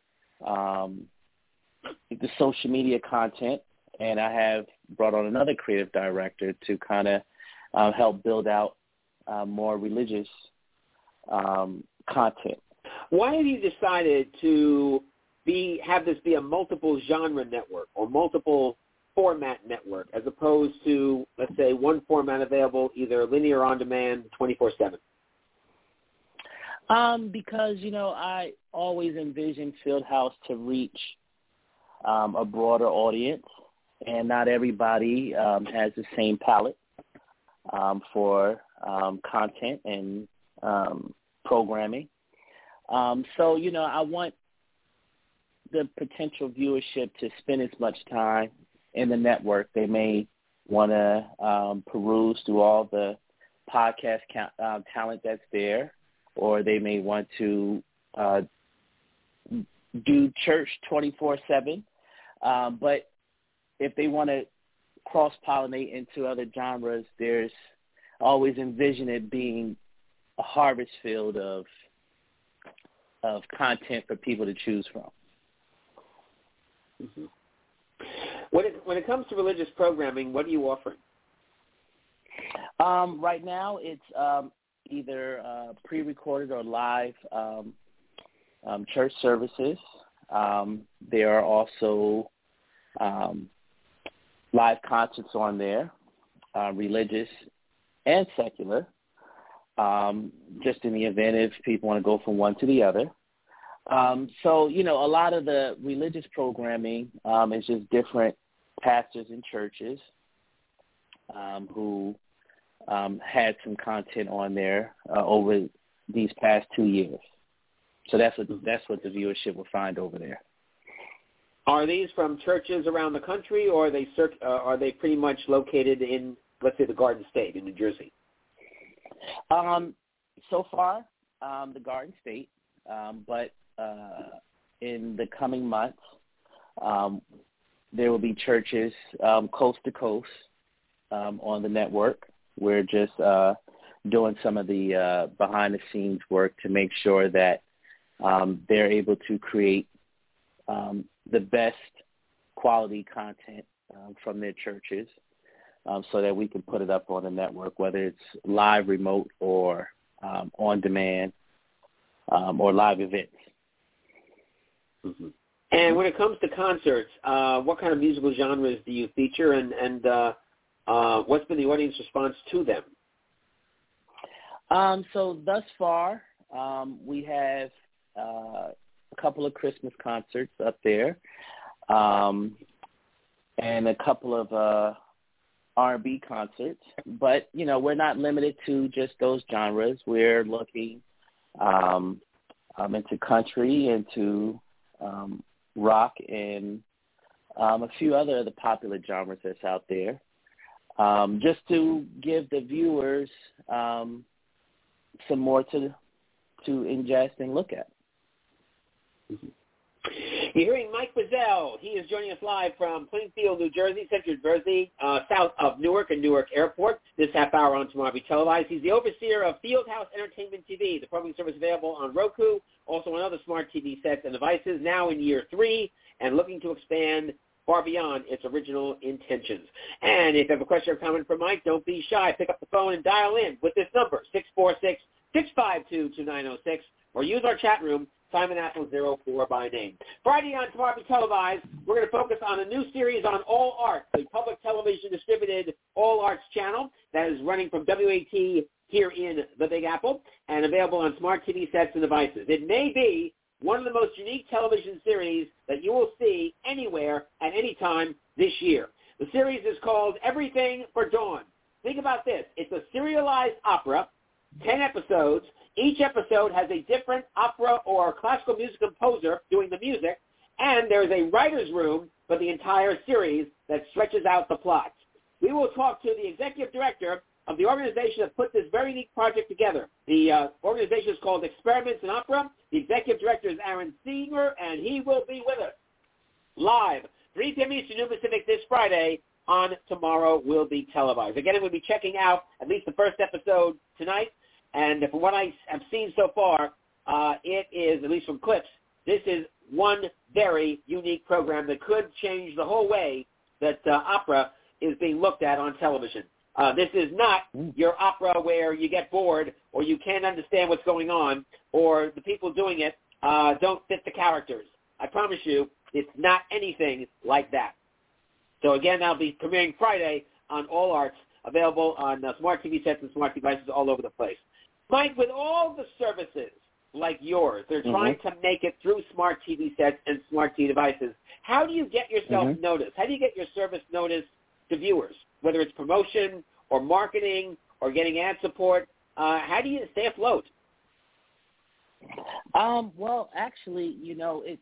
the social media content, and I have brought on another creative director to kind of help build out more religious content. Why have you decided to have this be a multiple genre network or multiple format network as opposed to, let's say, one format available either linear or on demand 24/7? Because, I always envisioned Fieldhouse to reach a broader audience, and not everybody has the same palette for content and programming. So, I want the potential viewership to spend as much time in the network. They may want to peruse through all the podcast talent that's there, or they may want to do church 24/7. But if they want to cross-pollinate into other genres, there's always envision it being a harvest field of content for people to choose from. Mm-hmm. When it comes to religious programming, what are you offering? Right now, it's either pre-recorded or live church services. There are also live concerts on there, religious and secular, just in the event if people want to go from one to the other. So, a lot of the religious programming is just different pastors and churches who had some content on there over these past 2 years. So that's what the viewership will find over there. Are these from churches around the country, or are they pretty much located in, let's say, the Garden State in New Jersey? So far, the Garden State, but in the coming months, there will be churches coast to coast on the network. We're just doing some of the behind-the-scenes work to make sure that they're able to create the best quality content from their churches so that we can put it up on the network, whether it's live, remote, or on demand or live events. Mm-hmm. And when it comes to concerts, what kind of musical genres do you feature, and what's been the audience response to them? So thus far, we have a couple of Christmas concerts up there, and a couple of R&B concerts. But, we're not limited to just those genres. We're looking into country, into rock, and a few other of the popular genres that's out there, just to give the viewers some more to ingest and look at. Mm-hmm. You're hearing Mike Bizzell. He is joining us live from Plainfield, New Jersey, Central Jersey, south of Newark and Newark Airport. This half hour on Tomorrow Be Televised. He's the overseer of Fieldhouse Entertainment TV, the programming service available on Roku, also on other smart TV sets and devices, now in year 3 and looking to expand far beyond its original intentions. And if you have a question or comment for Mike, don't be shy. Pick up the phone and dial in with this number, 646-652-2906, or use our chat room, Simon Apple 04 by name. Friday on Tomorrow Be Televised, we're going to focus on a new series on All Arts, the public television distributed All Arts channel that is running from WAT here in the Big Apple and available on smart TV sets and devices. It may be one of the most unique television series that you will see anywhere at any time this year. The series is called Everything for Dawn. think about this. It's a serialized opera, 10 episodes. Each episode has a different opera or classical music composer doing the music, and there's a writer's room for the entire series that stretches out the plot. We will talk to the executive director of the organization that put this very unique project together. The organization is called Experiments in Opera. The executive director is Aaron Singer, and he will be with us live, 3 p.m. Eastern, noon Pacific, this Friday on Tomorrow Will Be Televised. Again, we'll be checking out at least the first episode tonight, and from what I have seen so far, it is, at least from clips, this is one very unique program that could change the whole way that opera is being looked at on television. This is not your opera where you get bored or you can't understand what's going on or the people doing it don't fit the characters. I promise you, it's not anything like that. So again, that'll be premiering Friday on All Arts, available on smart TV sets and smart devices all over the place. Mike, with all the services like yours, they're trying to make it through smart TV sets and smart TV devices. How do you get yourself noticed? How do you get your service noticed to viewers, whether it's promotion or marketing or getting ad support? How do you stay afloat? Well, actually, it's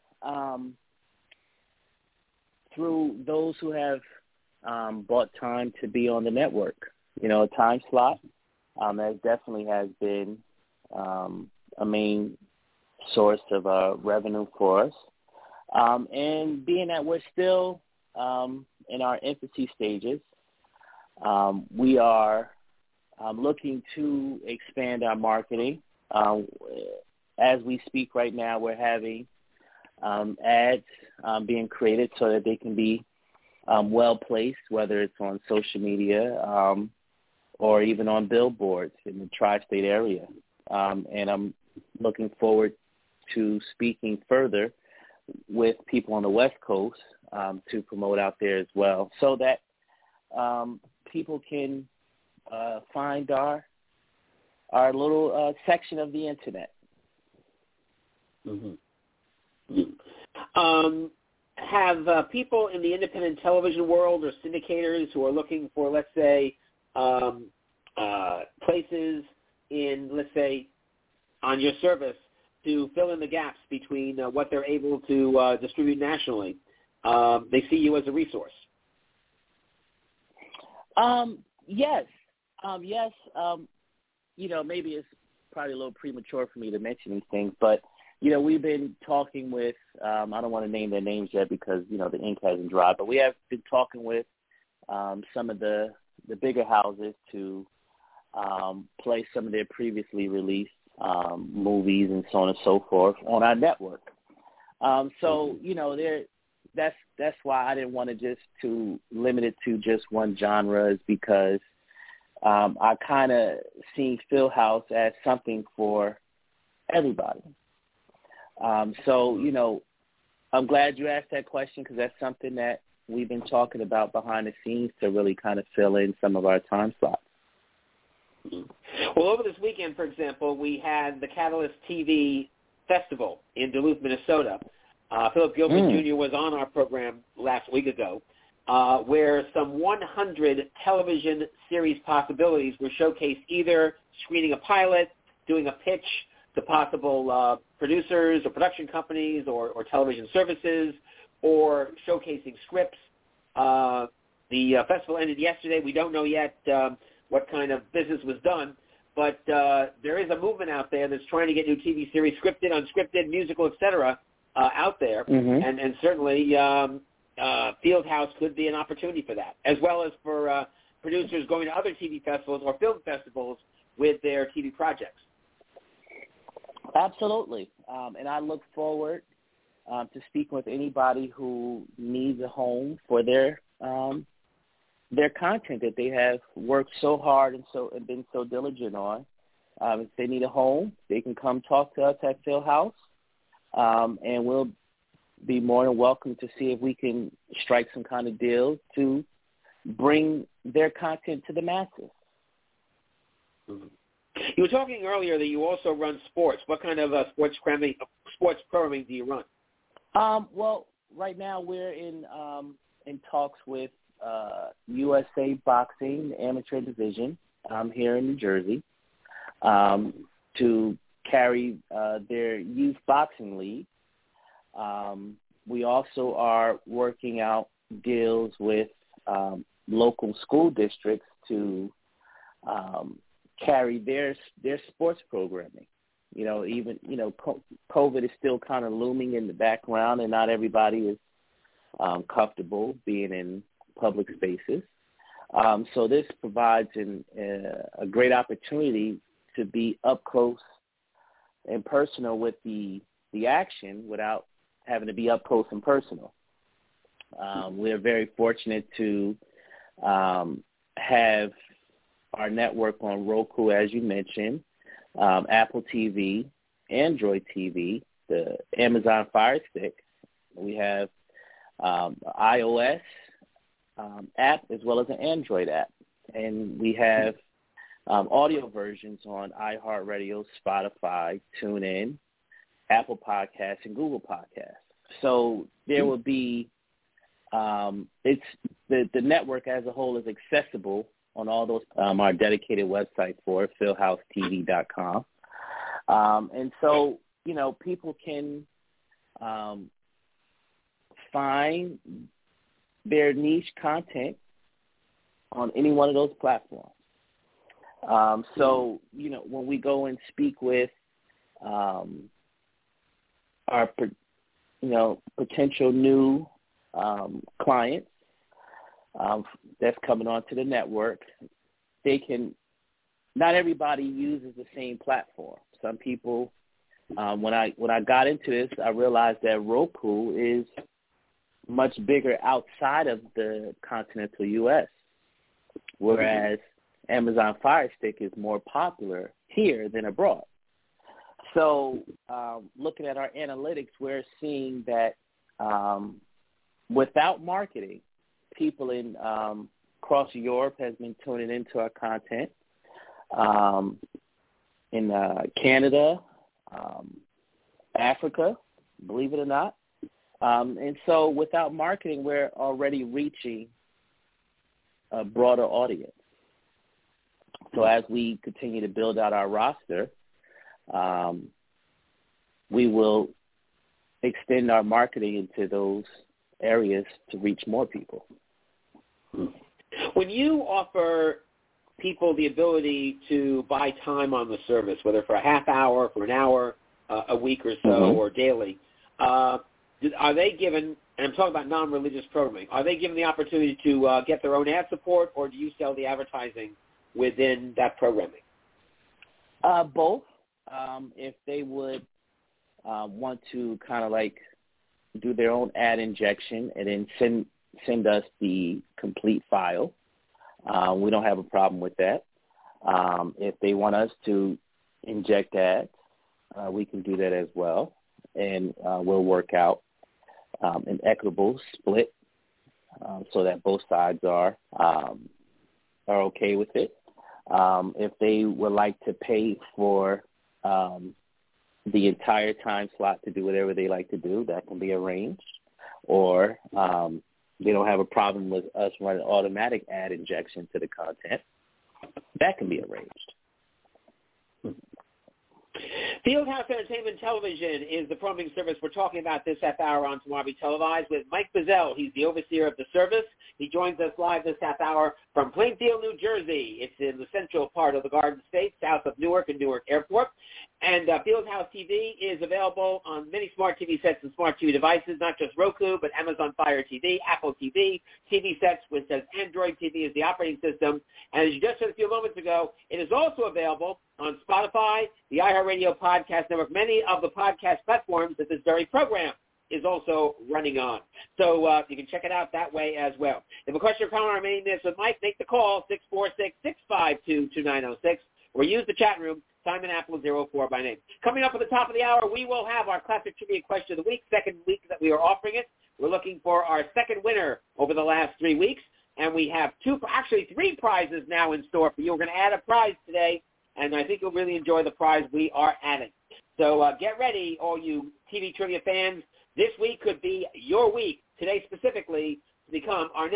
through those who have bought time to be on the network. A time slot that definitely has been a main source of revenue for us. And being that we're still in our infancy stages, we are looking to expand our marketing. As we speak right now, we're having ads being created so that they can be well-placed, whether it's on social media or even on billboards in the tri-state area. And I'm looking forward to speaking further with people on the West Coast to promote out there as well, so that people can find our little section of the internet. Have people in the independent television world or syndicators who are looking for, let's say, places in, let's say, on your service to fill in the gaps between what they're able to distribute nationally, they see you as a resource? Yes. Maybe it's probably a little premature for me to mention these things, but, we've been talking with, I don't want to name their names yet because, the ink hasn't dried, but we have been talking with some of the bigger houses to play some of their previously released movies and so on and so forth on our network. That's why I didn't want to just to limit it to just one genre, is because I kind of see Philhouse as something for everybody. I'm glad you asked that question, because that's something that we've been talking about behind the scenes to really kind of fill in some of our time slots. Well, over this weekend, for example, we had the Catalyst TV Festival in Duluth, Minnesota. Philip Gilbert Jr. was on our program last week ago, where some 100 television series possibilities were showcased, either screening a pilot, doing a pitch to possible producers or production companies or television services, or showcasing scripts. The festival ended yesterday. We don't know yet what kind of business was done, but there is a movement out there that's trying to get new TV series, scripted, unscripted, musical, etc., out there, and certainly Fieldhouse could be an opportunity for that, as well as for producers going to other TV festivals or film festivals with their TV projects. Absolutely, and I look forward to speaking with anybody who needs a home for their content that they have worked so hard and been so diligent on. If they need a home, they can come talk to us at Philhouse, and we'll be more than welcome to see if we can strike some kind of deal to bring their content to the masses. You were talking earlier that you also run sports. What kind of sports programming do you run? Well, right now we're in talks with USA Boxing Amateur Division here in New Jersey to carry their youth boxing league. We also are working out deals with local school districts to carry their sports programming. COVID is still kind of looming in the background, and not everybody is comfortable being in public spaces. So this provides a great opportunity to be up close and personal with the action without having to be up close and personal. We're very fortunate to have our network on Roku, as you mentioned, Apple TV, Android TV, the Amazon Fire Stick. We have iOS app as well as an Android app. And we have audio versions on iHeartRadio, Spotify, TuneIn, Apple Podcasts, and Google Podcasts. So there will be it's the network as a whole is accessible on all those, our dedicated website for it, philhousetv.com. And so, people can find their niche content on any one of those platforms. So, when we go and speak with our, potential new clients that's coming onto the network, not everybody uses the same platform. Some people, when I got into this, I realized that Roku is much bigger outside of the continental U.S., whereas Amazon Fire Stick is more popular here than abroad. So looking at our analytics, we're seeing that without marketing, people in across Europe has been tuning into our content. In Canada, Africa, believe it or not. And so without marketing, we're already reaching a broader audience. So as we continue to build out our roster, we will extend our marketing into those areas to reach more people. When you offer people the ability to buy time on the service, whether for a half hour, for an hour, a week or so, or daily, are they given, and I'm talking about non-religious programming, are they given the opportunity to get their own ad support, or do you sell the advertising within that programming? Both. If they would want to kind of like do their own ad injection and then send us the complete file, we don't have a problem with that. If they want us to inject ads, we can do that as well, and we'll work out an equitable split so that both sides are okay with it. If they would like to pay for the entire time slot to do whatever they like to do, that can be arranged. Or they don't have a problem with us running automatic ad injection to the content, that can be arranged. Fieldhouse Entertainment Television is the programming service we're talking about this half hour on Tomorrow Be Televised with Mike Bizzell. He's the overseer of the service. He joins us live this half hour from Plainfield, New Jersey. It's in the central part of the Garden State, south of Newark and Newark Airport. And Fieldhouse TV is available on many smart TV sets and smart TV devices, not just Roku, but Amazon Fire TV, Apple TV, TV sets which says Android TV is the operating system. And as you just said a few moments ago, it is also available on Spotify, the iHeartRadio Podcast Network, many of the podcast platforms that this very program is also running on. So you can check it out that way as well. If a question or comment remains with Mike, make the call, 646-652-2906, or use the chat room, Simon Apple 04 by name. Coming up at the top of the hour, we will have our classic trivia question of the week, second week that we are offering it. We're looking for our second winner over the last 3 weeks, and we have three prizes now in store for you. We're going to add a prize today, and I think you'll really enjoy the prize we are adding. So get ready, all you TV trivia fans. This week could be your week, today specifically, to become our next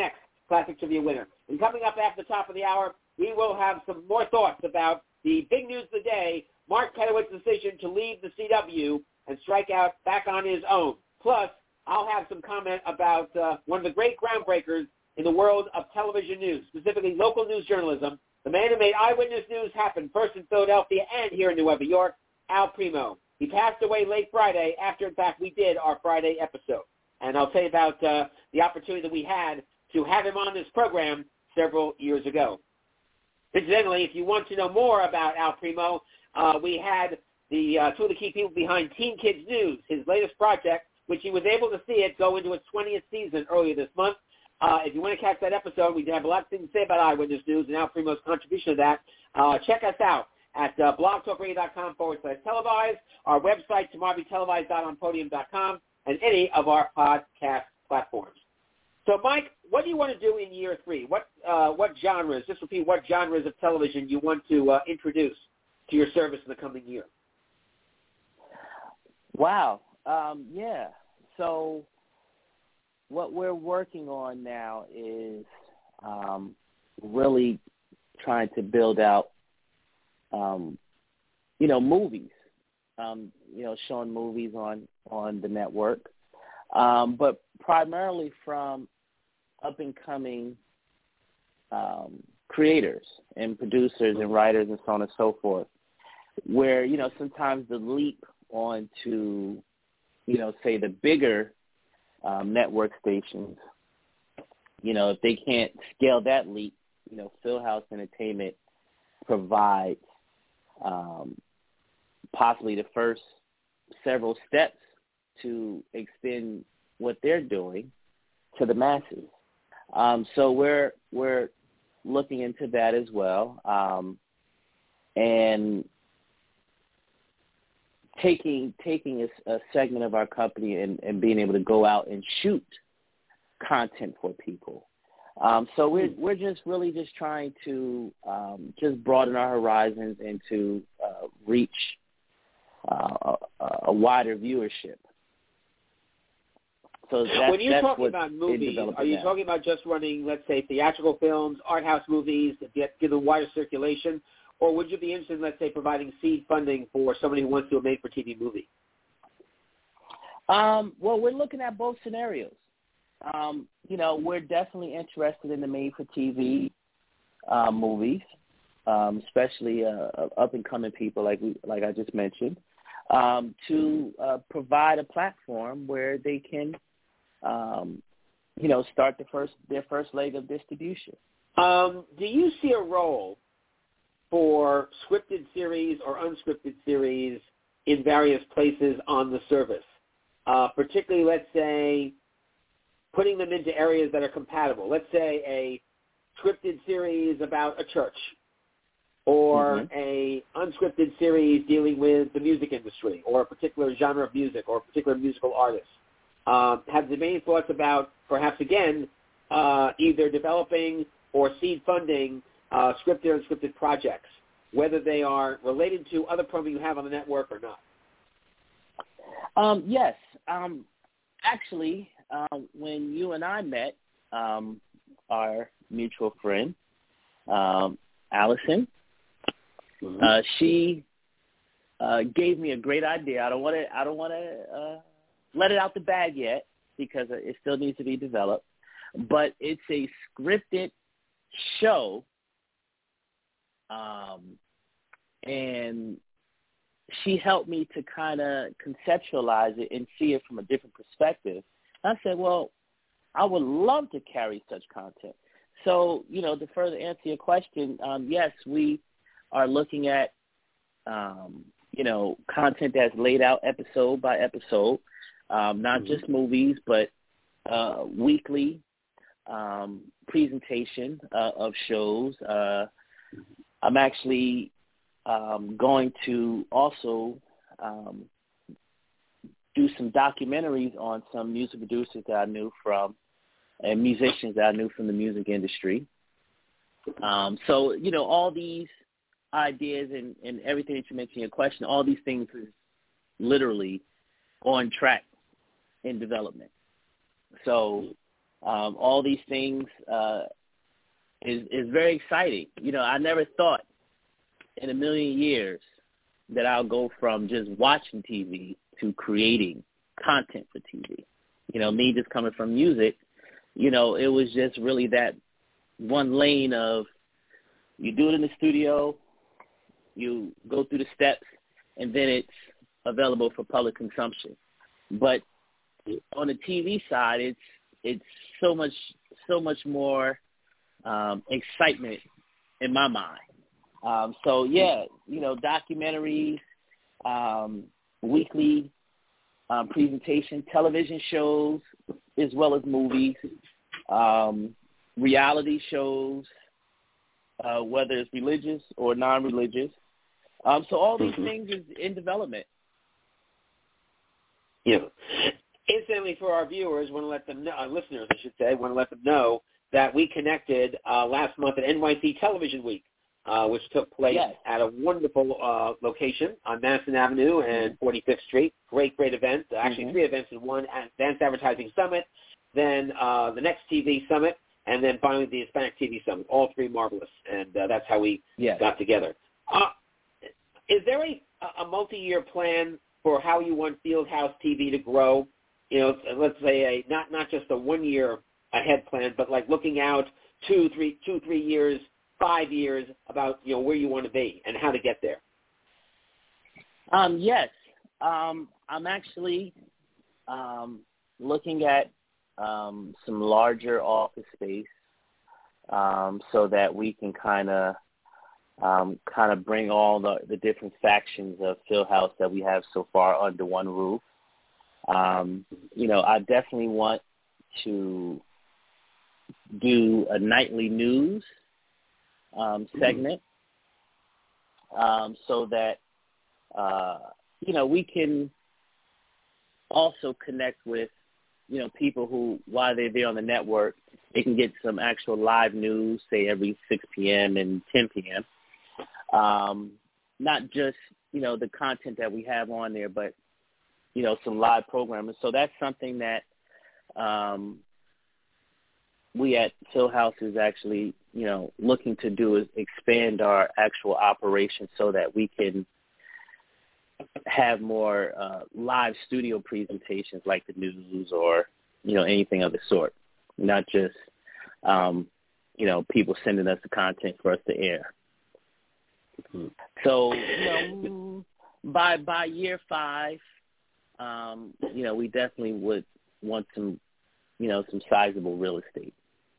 Classic Trivia winner. And coming up after the top of the hour, we will have some more thoughts about the big news of the day, Mark Kedowitz's decision to leave the CW and strike out back on his own. Plus, I'll have some comment about one of the great groundbreakers in the world of television news, specifically local news journalism, the man who made eyewitness news happen first in Philadelphia and here in New York, Al Primo. He passed away late Friday after, in fact, we did our Friday episode. And I'll tell you about the opportunity that we had to have him on this program several years ago. Incidentally, if you want to know more about Al Primo, we had the two of the key people behind Teen Kids News, his latest project, which he was able to see it go into its 20th season earlier this month. If you want to catch that episode, we have a lot of things to say about Eyewitness News and Al Primo's contribution to that. Check us out at blogtalkradio.com/televised, our website, tomorrowbetelevised.onpodium.com, and any of our podcast platforms. So, Mike, what do you want to do in year 3? What genres, just repeat, what genres of television you want to introduce to your service in the coming year? Wow. Yeah. So what we're working on now is really trying to build out, movies, showing movies on the network, but primarily from up-and-coming creators and producers and writers and so on and so forth, where, sometimes the leap onto, say the bigger network stations, if they can't scale that leap, Philhouse Entertainment provides possibly the first several steps to extend what they're doing to the masses. So we're looking into that as well, and taking a segment of our company and being able to go out and shoot content for people. So we're just really just trying to just broaden our horizons and to reach a wider viewership. So when you're talking about movies, are you talking about just running, let's say, theatrical films, art house movies, to give them wider circulation? Or would you be interested in, let's say, providing seed funding for somebody who wants to do a made-for-TV movie? Well, we're looking at both scenarios. We're definitely interested in the made-for-TV movies, especially up-and-coming people like I just mentioned, to provide a platform where they can, start their first leg of distribution. Do you see a role for scripted series or unscripted series in various places on the service, particularly, let's say, putting them into areas that are compatible? Let's say a scripted series about a church or a unscripted series dealing with the music industry or a particular genre of music or a particular musical artist. Have there been any thoughts about, perhaps again, either developing or seed funding scripted or unscripted projects, whether they are related to other programming you have on the network or not? Yes. Actually, when you and I met, our mutual friend, Allison, she gave me a great idea. I don't want to let it out the bag yet because it still needs to be developed. But it's a scripted show, and she helped me to kind of conceptualize it and see it from a different perspective. I said, well, I would love to carry such content. So, to further answer your question, yes, we are looking at, content that's laid out episode by episode, not just movies, but weekly presentation of shows. I'm actually going to also do some documentaries on some music producers that I knew from and musicians that I knew from the music industry. So, all these ideas and everything that you mentioned in your question, all these things is literally on track in development. So all these things is very exciting. I never thought in a million years that I'll go from just watching TV to creating content for TV. Me just coming from music, it was just really that one lane of you do it in the studio, you go through the steps, and then it's available for public consumption. But on the TV side, it's so much more excitement in my mind. Documentaries, weekly presentation, television shows, as well as movies, reality shows, whether it's religious or non-religious. So all these things is in development. Yeah. Incidentally, for our viewers, want to let them know, listeners, I should say, want to let them know that we connected last month at NYC Television Week, which took place at a wonderful location on Madison Avenue and 45th Street. Great event. Actually, 3 events in one: Advanced Advertising Summit, then the Next TV Summit, and then finally the Hispanic TV Summit. All 3 marvelous, and that's how we got together. Is there a multi-year plan for how you want Fieldhouse TV to grow? Let's say not just a 1-year ahead plan, but like looking out 2, 3 years, 5 years about where you want to be and how to get there. Yes, I'm actually looking at some larger office space so that we can kind of bring all the different factions of Fieldhouse that we have so far under one roof. I definitely want to do a nightly news segment so that, we can also connect with, people who, while they're there on the network, they can get some actual live news, say every 6 p.m. and 10 p.m. Not just, the content that we have on there, but, some live programming. So that's something that we at Fieldhouse is actually, looking to do, is expand our actual operation so that we can have more live studio presentations like the news or, anything of the sort, not just, people sending us the content for us to air. So, by year 5, we definitely would want some sizable real estate.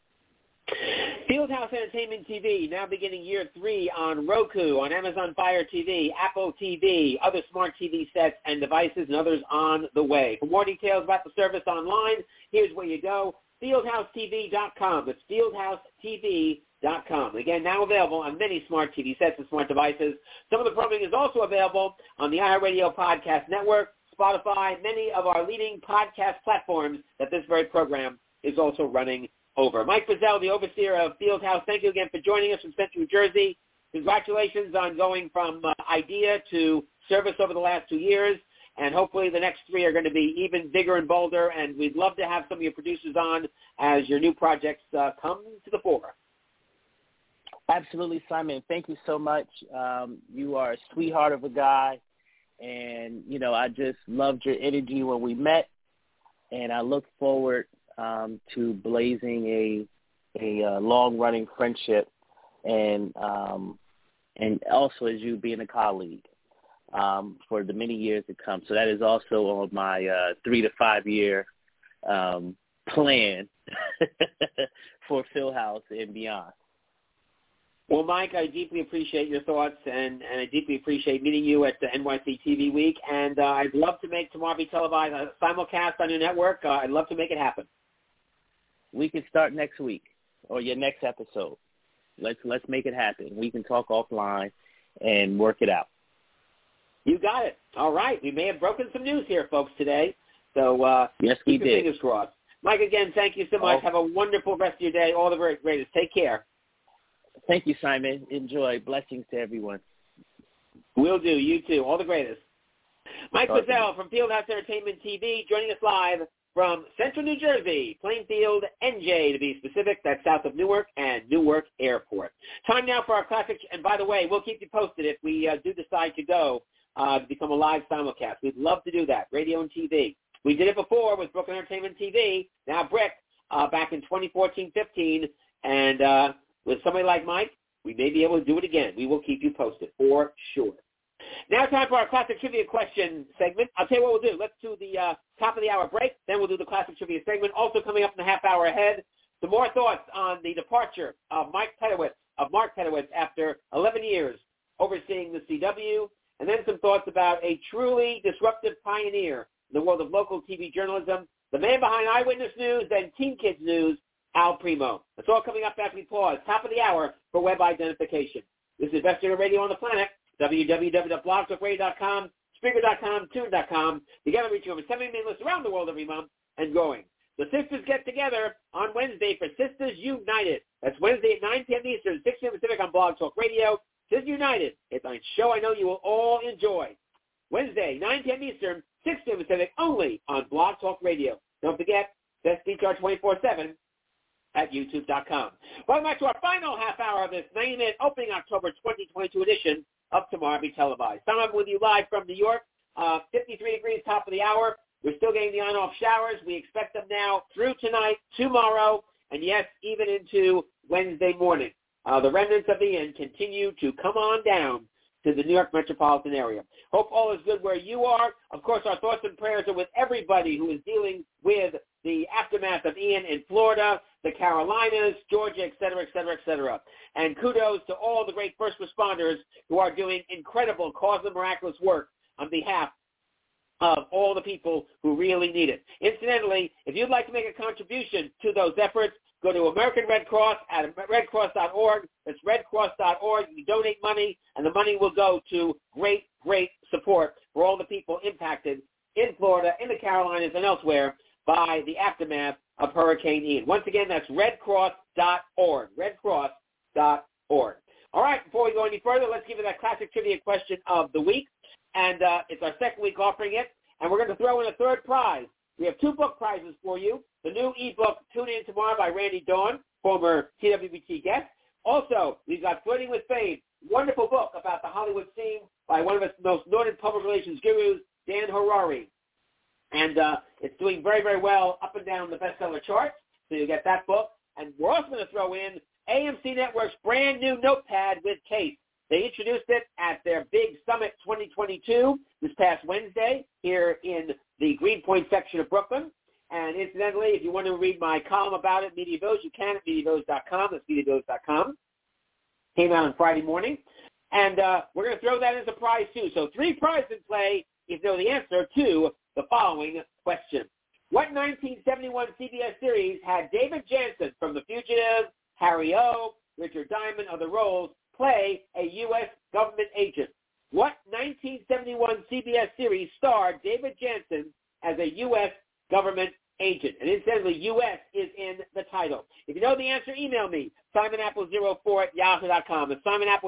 Fieldhouse Entertainment TV now beginning year 3 on Roku, on Amazon Fire TV, Apple TV, other smart TV sets and devices, and others on the way. For more details about the service online, here's where you go: FieldhouseTV.com. It's FieldhouseTV.com. Again, now available on many smart TV sets and smart devices. Some of the programming is also available on the iHeartRadio Podcast Network, Spotify, many of our leading podcast platforms that this very program is also running over. Mike Frizzell, the overseer of Fieldhouse, thank you again for joining us from Central New Jersey. Congratulations on going from idea to service over the last 2 years, and hopefully the next 3 are going to be even bigger and bolder, and we'd love to have some of your producers on as your new projects come to the fore. Absolutely, Simon. Thank you so much. You are a sweetheart of a guy, and, I just loved your energy when we met, and I look forward to blazing a long-running friendship, and also as you being a colleague for the many years to come. So that is also on my 3 to 5 year plan for Fieldhouse and beyond. Well, Mike, I deeply appreciate your thoughts, and I deeply appreciate meeting you at the NYC TV Week. And I'd love to make tomorrow be televised, a simulcast on your network. I'd love to make it happen. We can start next week or your next episode. Let's make it happen. We can talk offline and work it out. You got it. All right. We may have broken some news here, folks, today. So yes, we keep your did. fingers crossed. Mike, again, thank you so much. Have a wonderful rest of your day. All the very greatest. Take care. Thank you, Simon. Enjoy. Blessings to everyone. Will do. You too. All the greatest. Mike Frizzell from Fieldhouse Entertainment TV joining us live from Central New Jersey, Plainfield, NJ to be specific. That's south of Newark and Newark Airport. Time now for our classic. And by the way, we'll keep you posted if we do decide to go to become a live simulcast. We'd love to do that, radio and TV. We did it before with Brooklyn Entertainment TV, now Brick, back in 2014-15. And with somebody like Mike, we may be able to do it again. We will keep you posted for sure. Now time for our classic trivia question segment. I'll tell you what we'll do. Let's do the top of the hour break. Then we'll do the classic trivia segment. Also coming up in the half hour ahead, some more thoughts on the departure of Mark Pedowitz after 11 years overseeing the CW. And then some thoughts about a truly disruptive pioneer in the world of local TV journalism, the man behind Eyewitness News and Teen Kids News, Al Primo. That's all coming up after we pause. Top of the hour for web identification. This is Best Internet Radio on the Planet. www.blogtalkradio.com, Spreaker.com, Tune.com. Together reaching over 7 million listeners around the world every month and growing. The sisters get together on Wednesday for Sisters United. That's Wednesday at 9 p.m. Eastern, 6 p.m. Pacific on Blog Talk Radio. Sisters United. It's a show I know you will all enjoy. Wednesday, 9 p.m. Eastern, 6 p.m. Pacific, only on Blog Talk Radio. Don't forget, that's BTR 24/7 at YouTube.com. Welcome back to our final half hour of this 90-minute opening October 2022 edition of Tomorrow Be Televised. I'm with you live from New York, 53 degrees, top of the hour. We're still getting the on-off showers. We expect them now through tonight, tomorrow, and yes, even into Wednesday morning. The remnants of the end continue to come on down to the New York metropolitan area. Hope all is good where you are. Of course, our thoughts and prayers are with everybody who is dealing with the aftermath of Ian in Florida, the Carolinas, Georgia, et cetera, et cetera, et cetera. And kudos to all the great first responders who are doing incredible, cause of miraculous work on behalf of all the people who really need it. Incidentally, if you'd like to make a contribution to those efforts, go to American Red Cross at redcross.org. That's redcross.org. You donate money, and the money will go to great, great support for all the people impacted in Florida, in the Carolinas, and elsewhere by the aftermath of Hurricane Ian. Once again, that's redcross.org, redcross.org. All right, before we go any further, let's give you that classic trivia question of the week. And it's our second week offering it, and we're going to throw in a third prize. We have 2 book prizes for you. The new ebook, Tune In Tomorrow by Randy Dawn, former TWBT guest. Also, we've got Flirting with Fame, wonderful book about the Hollywood scene by one of its most noted public relations gurus, Dan Harari. And it's doing very, very well up and down the bestseller charts, so you get that book. And we're also going to throw in AMC Network's brand new notepad with case. They introduced it at their big Summit 2022 this past Wednesday here in the Greenpoint section of Brooklyn. And incidentally, if you want to read my column about it, Media Village, you can at MediaVillage.com. That's MediaVillage.com. Came out on Friday morning. And we're going to throw that as a prize, too. So 3 prizes in play if you know the answer to the following question. What 1971 CBS series had David Jansen from The Fugitive, Harry O., Richard Diamond, other roles, play a U.S. government agent? What 1971 CBS series starred David Jansen as a U.S. government agent? And incidentally, U.S. is in the title. If you know the answer, email me, simonapple04@yahoo.com. It's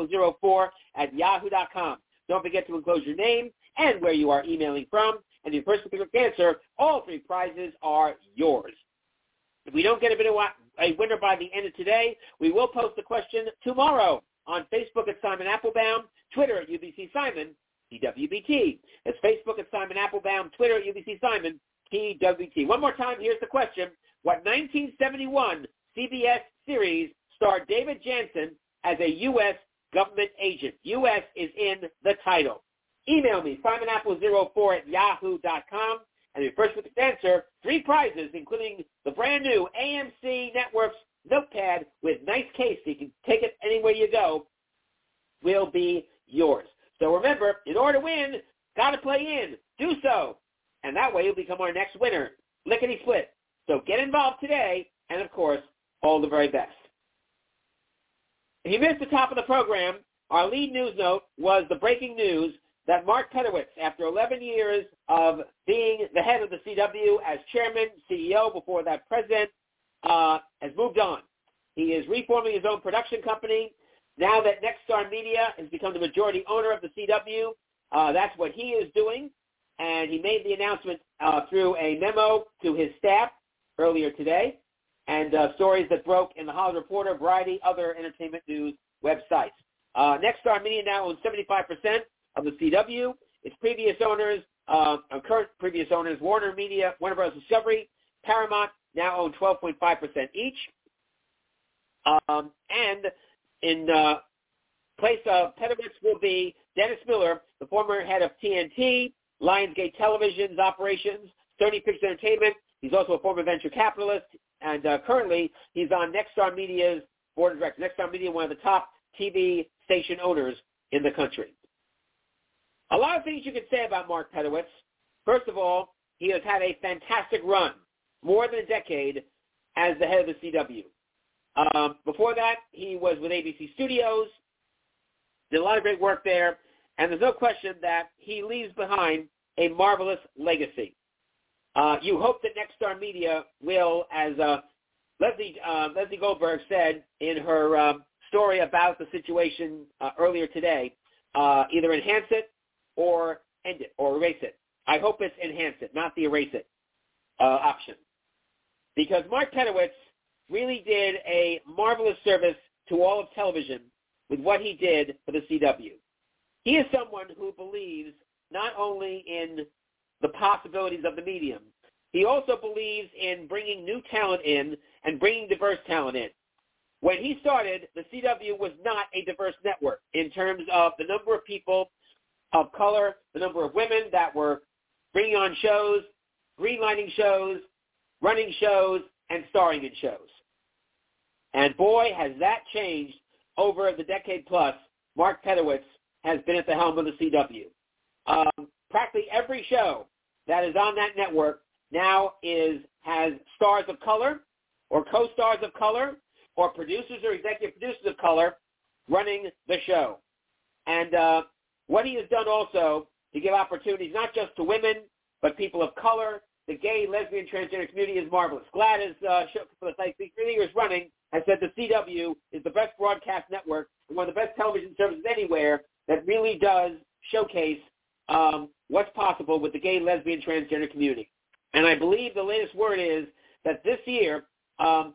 simonapple04@yahoo.com. Don't forget to enclose your name and where you are emailing from. And your first correct answer, all 3 prizes are yours. If we don't get a winner by the end of today, we will post the question tomorrow on Facebook at Simon Applebaum, Twitter at UBC Simon, TWBT. That's Facebook at Simon Applebaum, Twitter at UBC Simon, TWBT. One more time, here's the question. What 1971 CBS series starred David Jansen as a U.S. government agent? U.S. is in the title. Email me, simonapple04@yahoo.com. And your first with the answer, 3 prizes, including the brand new AMC Network's notepad with nice case so you can take it anywhere you go, will be yours. So remember, in order to win, got to play in. Do so. And that way you'll become our next winner. Lickety-split. So get involved today, and of course, all the very best. If you missed the top of the program, our lead news note was the breaking news that Mark Pedowitz, after 11 years of being the head of the CW as chairman, CEO, before that president, has moved on. He is reforming his own production company. Now that Nexstar Media has become the majority owner of the CW, that's what he is doing. And he made the announcement through a memo to his staff earlier today, and stories that broke in the Hollywood Reporter, Variety, other entertainment news websites. Nexstar Media now owns 75% of the CW. Its previous owners, current previous owners, Warner Media, Warner Bros. Discovery, Paramount, now own 12.5% each. And in place of Pedowitz will be Dennis Miller, the former head of TNT, Lionsgate Television's operations, Sony Pictures Entertainment. He's also a former venture capitalist, and currently he's on Nexstar Media's board of directors. Nexstar Media, one of the top TV station owners in the country. A lot of things you could say about Mark Pedowitz. First of all, he has had a fantastic run, more than a decade, as the head of the CW. Before that, he was with ABC Studios, did a lot of great work there, and there's no question that he leaves behind a marvelous legacy. You hope that Nexstar Media will, as Leslie Goldberg said in her story about the situation earlier today, either enhance it or end it or erase it. I hope it's enhance it, not the erase it option. Because Mark Pedowitz really did a marvelous service to all of television with what he did for the CW. He is someone who believes not only in the possibilities of the medium, he also believes in bringing new talent in and bringing diverse talent in. When he started, the CW was not a diverse network in terms of the number of people of color, the number of women that were bringing on shows, greenlighting shows, running shows, and starring in shows. And boy, has that changed over the decade plus. Mark Pedowitz has been at the helm of the CW. Practically every show that is on that network now has stars of color or co-stars of color or producers or executive producers of color running the show. And what he has done also to give opportunities not just to women, but people of color, the gay, lesbian, transgender community is marvelous. GLAAD is, for the 3 years running, has said the CW is the best broadcast network and one of the best television services anywhere that really does showcase what's possible with the gay, lesbian, transgender community. And I believe the latest word is that this year, 65%,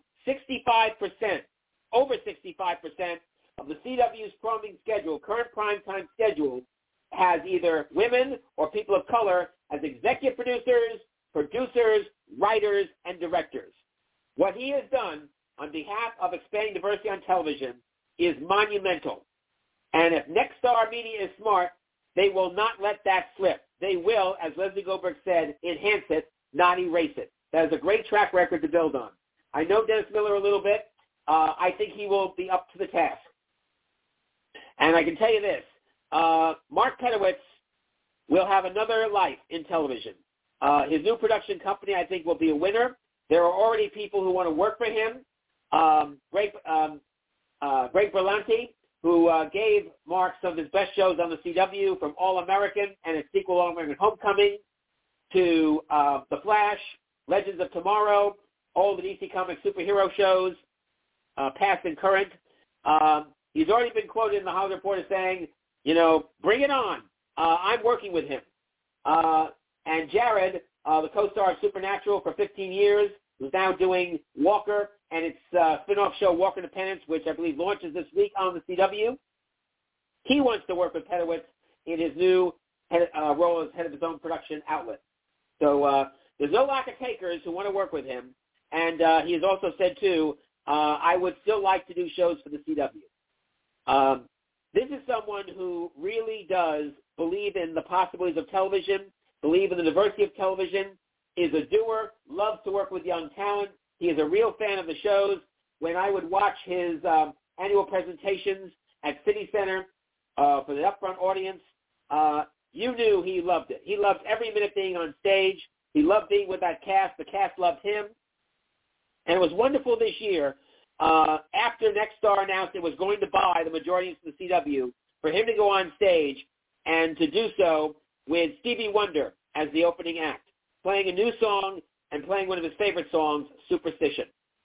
over 65% of the CW's programming schedule, current primetime schedule, has either women or people of color as executive producers, writers, and directors. What he has done on behalf of expanding diversity on television is monumental. And if Nexstar Media is smart, they will not let that slip. They will, as Leslie Goldberg said, enhance it, not erase it. That is a great track record to build on. I know Dennis Miller a little bit. I think he will be up to the task. And I can tell you this, Mark Pedowitz will have another life in television. His new production company, I think, will be a winner. There are already people who want to work for him. Greg Berlanti, who gave Mark some of his best shows on the CW, from All-American and its sequel, All-American Homecoming, to The Flash, Legends of Tomorrow, all the DC Comics superhero shows, past and current. He's already been quoted in the Hollywood Reporter saying, bring it on. I'm working with him. And Jared, the co-star of Supernatural for 15 years, who's now doing Walker and its spin-off show Walker Independence, which I believe launches this week on the CW. He wants to work with Pedowitz in his new role as head of his own production outlet. So there's no lack of takers who want to work with him. And he has also said, too, I would still like to do shows for the CW. This is someone who really does believe in the possibilities of television, believe in the diversity of television, is a doer, loves to work with young talent. He is a real fan of the shows. When I would watch his annual presentations at City Center for the upfront audience, you knew he loved it. He loved every minute being on stage. He loved being with that cast. The cast loved him. And it was wonderful this year, after Nexstar announced it was going to buy the majority of the CW, for him to go on stage and to do so with Stevie Wonder as the opening act, playing a new song and playing one of his favorite songs, Superstition.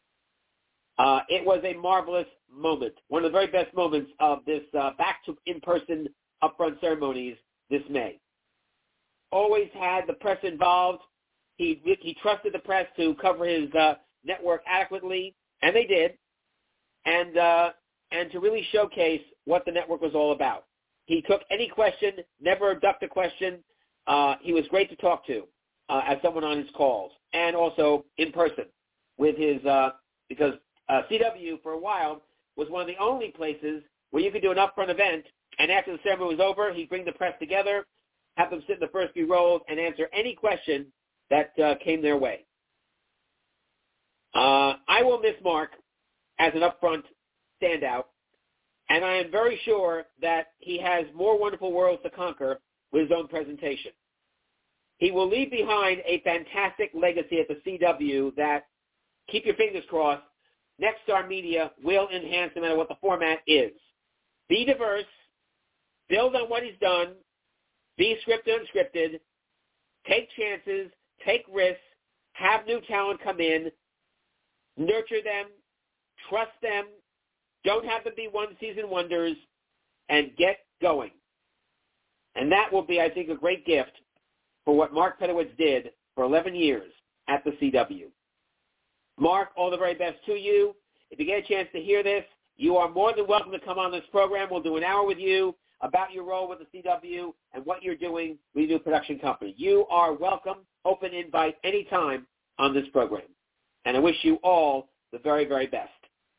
It was a marvelous moment, one of the very best moments of this back to in-person upfront ceremonies this May. Always had the press involved. He trusted the press to cover his network adequately, and they did, and to really showcase what the network was all about. He took any question, never ducked a question. He was great to talk to as someone on his calls, and also in person with his because CW for a while was one of the only places where you could do an upfront event, and after the ceremony was over, he'd bring the press together, have them sit in the first few rows, and answer any question that came their way. I will miss Mark as an upfront standout, and I am very sure that he has more wonderful worlds to conquer with his own presentation. He will leave behind a fantastic legacy at the CW that, keep your fingers crossed, Nexstar Media will enhance no matter what the format is. Be diverse, build on what he's done, be scripted and unscripted, take chances, take risks, have new talent come in, nurture them, trust them, don't have them be one-season wonders, and get going. And that will be, I think, a great gift for what Mark Pedowitz did for 11 years at the CW. Mark, all the very best to you. If you get a chance to hear this, you are more than welcome to come on this program. We'll do an hour with you about your role with the CW and what you're doing with your new production company. You are welcome, open invite anytime on this program. And I wish you all the very, very best.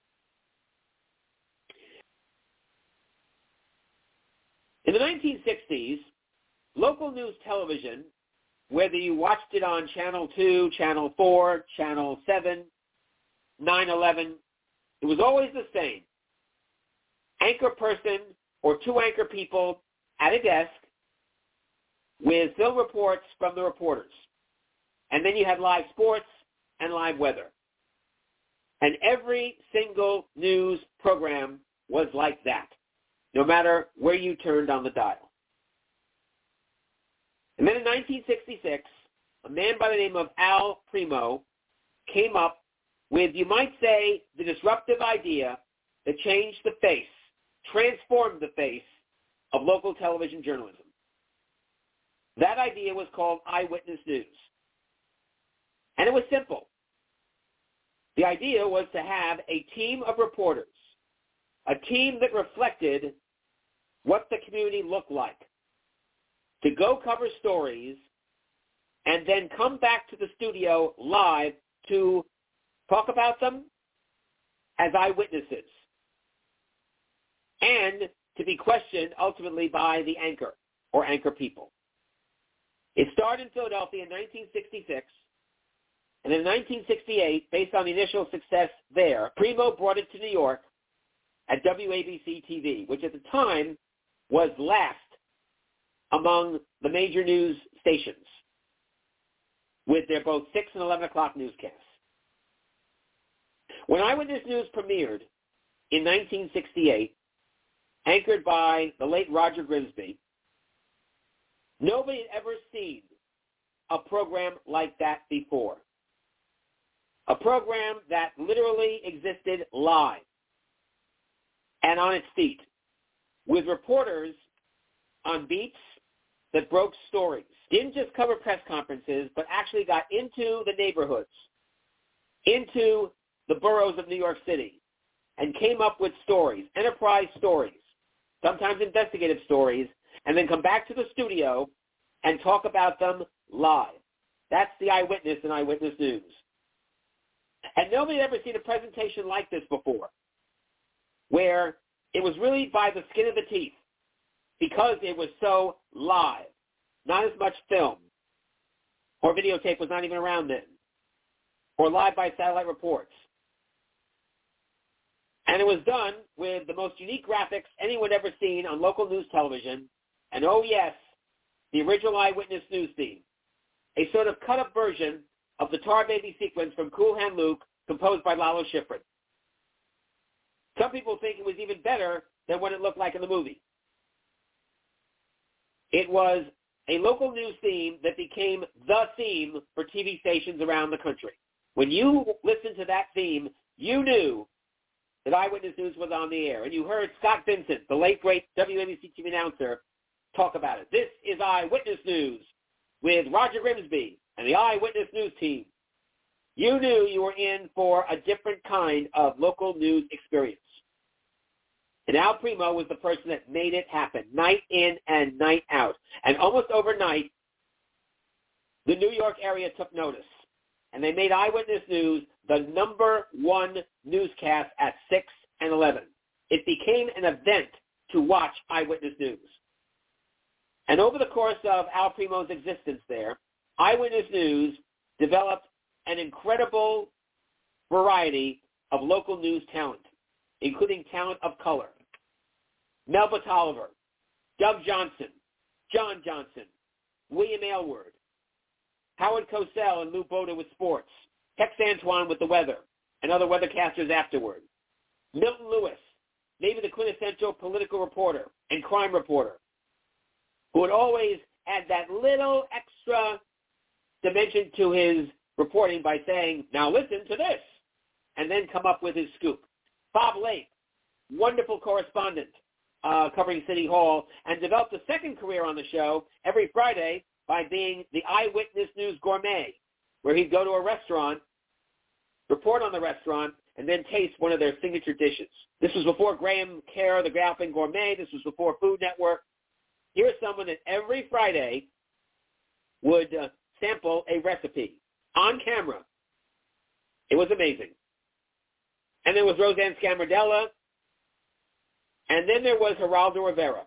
In the 1960s, local news television, whether you watched it on Channel 2, Channel 4, Channel 7, 9/11, it was always the same. Anchor person or two anchor people at a desk with film reports from the reporters. And then you had live sports and live weather. And every single news program was like that, no matter where you turned on the dial. And then in 1966, a man by the name of Al Primo came up with, you might say, the disruptive idea that changed the face, transformed the face of local television journalism. That idea was called Eyewitness News. And it was simple. The idea was to have a team of reporters, a team that reflected what the community looked like, to go cover stories and then come back to the studio live to talk about them as eyewitnesses and to be questioned ultimately by the anchor or anchor people. It started in Philadelphia in 1966, and in 1968, based on the initial success there, Primo brought it to New York at WABC-TV, which at the time was last among the major news stations with their both 6 and 11 o'clock newscasts. When Eyewitness News premiered in 1968, anchored by the late Roger Grimsby, nobody had ever seen a program like that before. A program that literally existed live and on its feet, with reporters on beats that broke stories. Didn't just cover press conferences, but actually got into the neighborhoods, into the boroughs of New York City, and came up with stories, enterprise stories, sometimes investigative stories, and then come back to the studio and talk about them live. That's the Eyewitness in Eyewitness News. And nobody had ever seen a presentation like this before, where it was really by the skin of the teeth because it was so live, not as much film, or videotape was not even around then, or live by satellite reports. And it was done with the most unique graphics anyone had ever seen on local news television, and oh yes, the original Eyewitness News theme, a sort of cut-up version of the Tar Baby sequence from Cool Hand Luke, composed by Lalo Schifrin. Some people think it was even better than what it looked like in the movie. It was a local news theme that became the theme for TV stations around the country. When you listened to that theme, you knew that Eyewitness News was on the air, and you heard Scott Vincent, the late, great WABC TV announcer, talk about it. This is Eyewitness News with Roger Grimsby and the Eyewitness News team, you knew you were in for a different kind of local news experience. And Al Primo was the person that made it happen, night in and night out. And almost overnight, the New York area took notice. And they made Eyewitness News the number one newscast at 6 and 11. It became an event to watch Eyewitness News. And over the course of Al Primo's existence there, Eyewitness News developed an incredible variety of local news talent, including talent of color. Melba Tolliver, Doug Johnson, John Johnson, William Aylward, Howard Cosell and Lou Boda with sports, Tex Antoine with the weather, and other weathercasters afterward. Milton Lewis, maybe the quintessential political reporter and crime reporter, who would always add that little extra dimension to his reporting by saying, now listen to this, and then come up with his scoop. Bob Lake, wonderful correspondent covering City Hall, and developed a second career on the show every Friday by being the Eyewitness News Gourmet, where he'd go to a restaurant, report on the restaurant, and then taste one of their signature dishes. This was before Graham Kerr, the Galloping Gourmet. This was before Food Network. Here's someone that every Friday would sample a recipe on camera. It was amazing. And there was Roseanne Scamardella. And then there was Geraldo Rivera.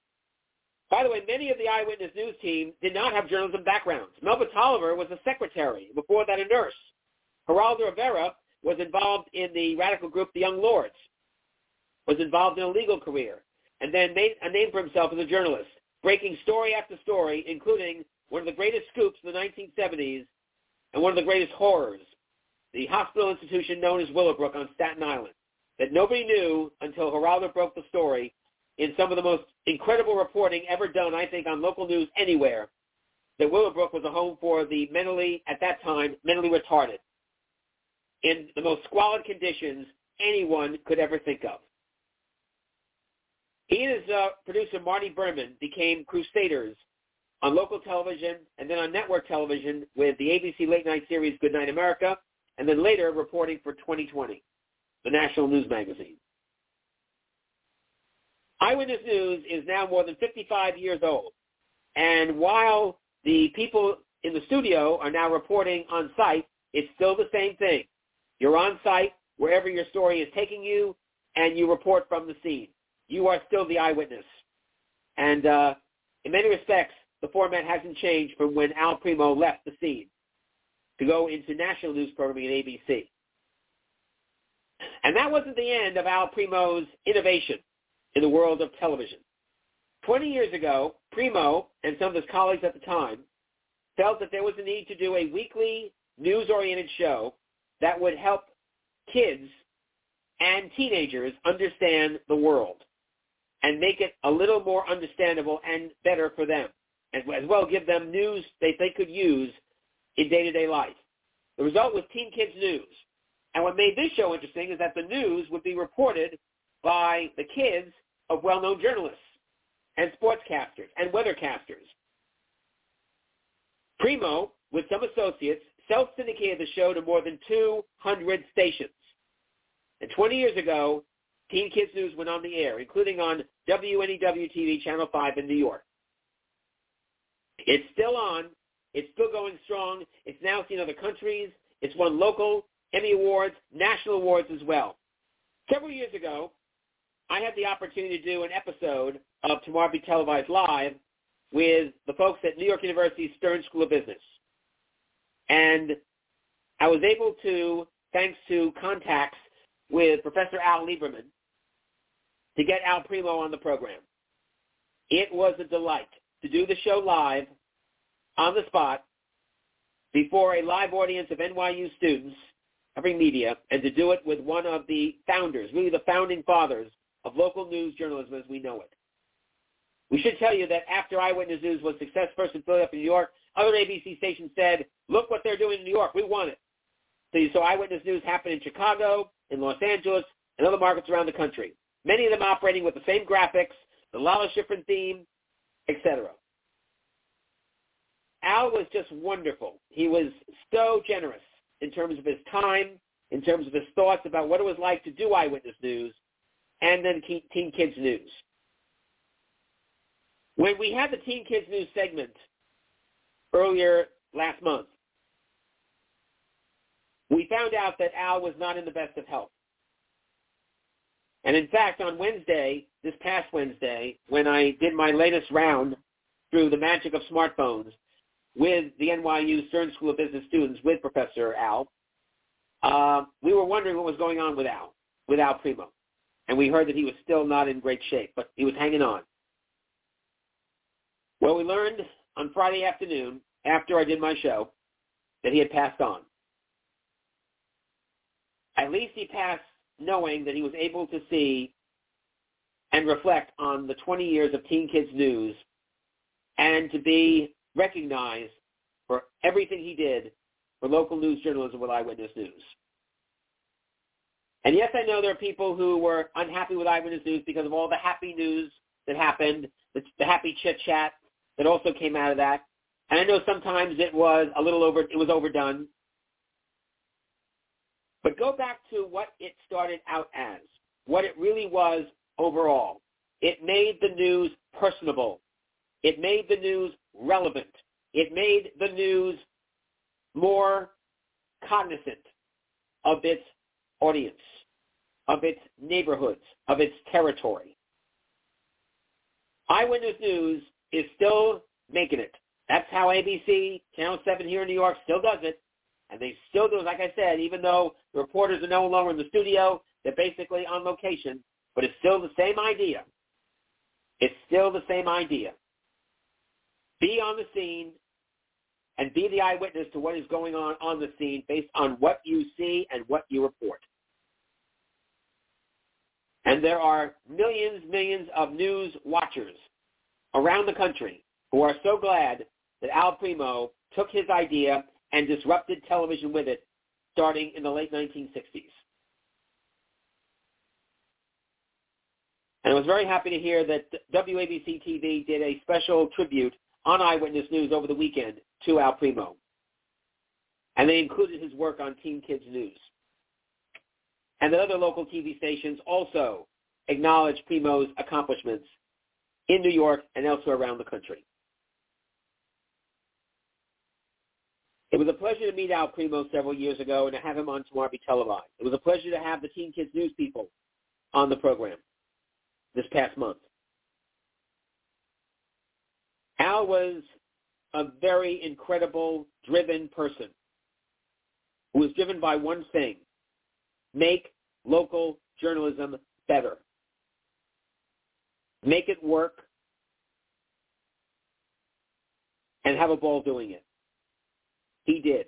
By the way, many of the Eyewitness News team did not have journalism backgrounds. Melba Tolliver was a secretary, before that a nurse. Geraldo Rivera was involved in the radical group The Young Lords, was involved in a legal career, and then made a name for himself as a journalist, breaking story after story, including one of the greatest scoops in the 1970s and one of the greatest horrors, the hospital institution known as Willowbrook on Staten Island, that nobody knew until Geraldo broke the story in some of the most incredible reporting ever done, I think, on local news anywhere, that Willowbrook was a home for the at that time, mentally retarded, in the most squalid conditions anyone could ever think of. He and his producer, Marty Berman, became crusaders on local television and then on network television with the ABC late-night series Good Night America, and then later reporting for 2020, the national news magazine. Eyewitness News is now more than 55 years old, and while the people in the studio are now reporting on site, it's still the same thing. You're on site wherever your story is taking you, and you report from the scene. You are still the eyewitness. And in many respects, the format hasn't changed from when Al Primo left the scene to go into national news programming at ABC. And that wasn't the end of Al Primo's innovation in the world of television. 20 years ago, Primo and some of his colleagues at the time felt that there was a need to do a weekly news-oriented show that would help kids and teenagers understand the world and make it a little more understandable and better for them, and as well give them news that they could use in day-to-day life. The result was Teen Kids News. And what made this show interesting is that the news would be reported by the kids of well-known journalists and sportscasters and weathercasters. Primo, with some associates, self-syndicated the show to more than 200 stations. And 20 years ago, Teen Kids News went on the air, including on WNEW-TV Channel 5 in New York. It's still on. It's still going strong. It's now seen in other countries. It's won local Emmy Awards, national awards as well. Several years ago, I had the opportunity to do an episode of Tomorrow Be Televised Live with the folks at New York University's Stern School of Business. And I was able to, thanks to contacts with Professor Al Lieberman, to get Al Primo on the program. It was a delight to do the show live, on the spot, before a live audience of NYU students covering media, and to do it with one of the founders, really the founding fathers of local news journalism as we know it. We should tell you that after Eyewitness News was success first in Philadelphia, New York, other ABC stations said, look what they're doing in New York. We want it. So you saw Eyewitness News happen in Chicago, in Los Angeles, and other markets around the country. Many of them operating with the same graphics, the Lala Schifrin theme, etc. Al was just wonderful. He was so generous in terms of his time, in terms of his thoughts about what it was like to do Eyewitness News and then Teen Kids News. When we had the Teen Kids News segment earlier last month, we found out that Al was not in the best of health. And in fact, on Wednesday, this past Wednesday, when I did my latest round through the magic of smartphones with the NYU Stern School of Business students with Professor Al, we were wondering what was going on with Al Primo. And we heard that he was still not in great shape, but he was hanging on. Well, we learned on Friday afternoon, after I did my show, that he had passed on. At least he passed knowing that he was able to see and reflect on the 20 years of Teen Kids News and to be recognized for everything he did for local news journalism with Eyewitness News. And yes, I know there are people who were unhappy with Eyewitness News because of all the happy news that happened, the happy chit-chat that also came out of that. And I know sometimes it was overdone. But go back to what it started out as, what it really was overall. It made the news personable. It made the news relevant. It made the news more cognizant of its audience, of its neighborhoods, of its territory. Eyewitness News is still making it. That's how ABC, Channel 7 here in New York still does it. And they still do, like I said, even though the reporters are no longer in the studio, they're basically on location, but it's still the same idea. It's still the same idea. Be on the scene and be the eyewitness to what is going on the scene based on what you see and what you report. And there are millions of news watchers around the country who are so glad that Al Primo took his idea and disrupted television with it starting in the late 1960s. And I was very happy to hear that WABC TV did a special tribute on Eyewitness News over the weekend to Al Primo. And they included his work on Teen Kids News. And the other local TV stations also acknowledged Primo's accomplishments in New York and elsewhere around the country. It was a pleasure to meet Al Primo several years ago and to have him on Tomorrow Be Televised. It was a pleasure to have the Teen Kids News people on the program this past month. Al was a very incredible, driven person who was driven by one thing: make local journalism better. Make it work and have a ball doing it. He did.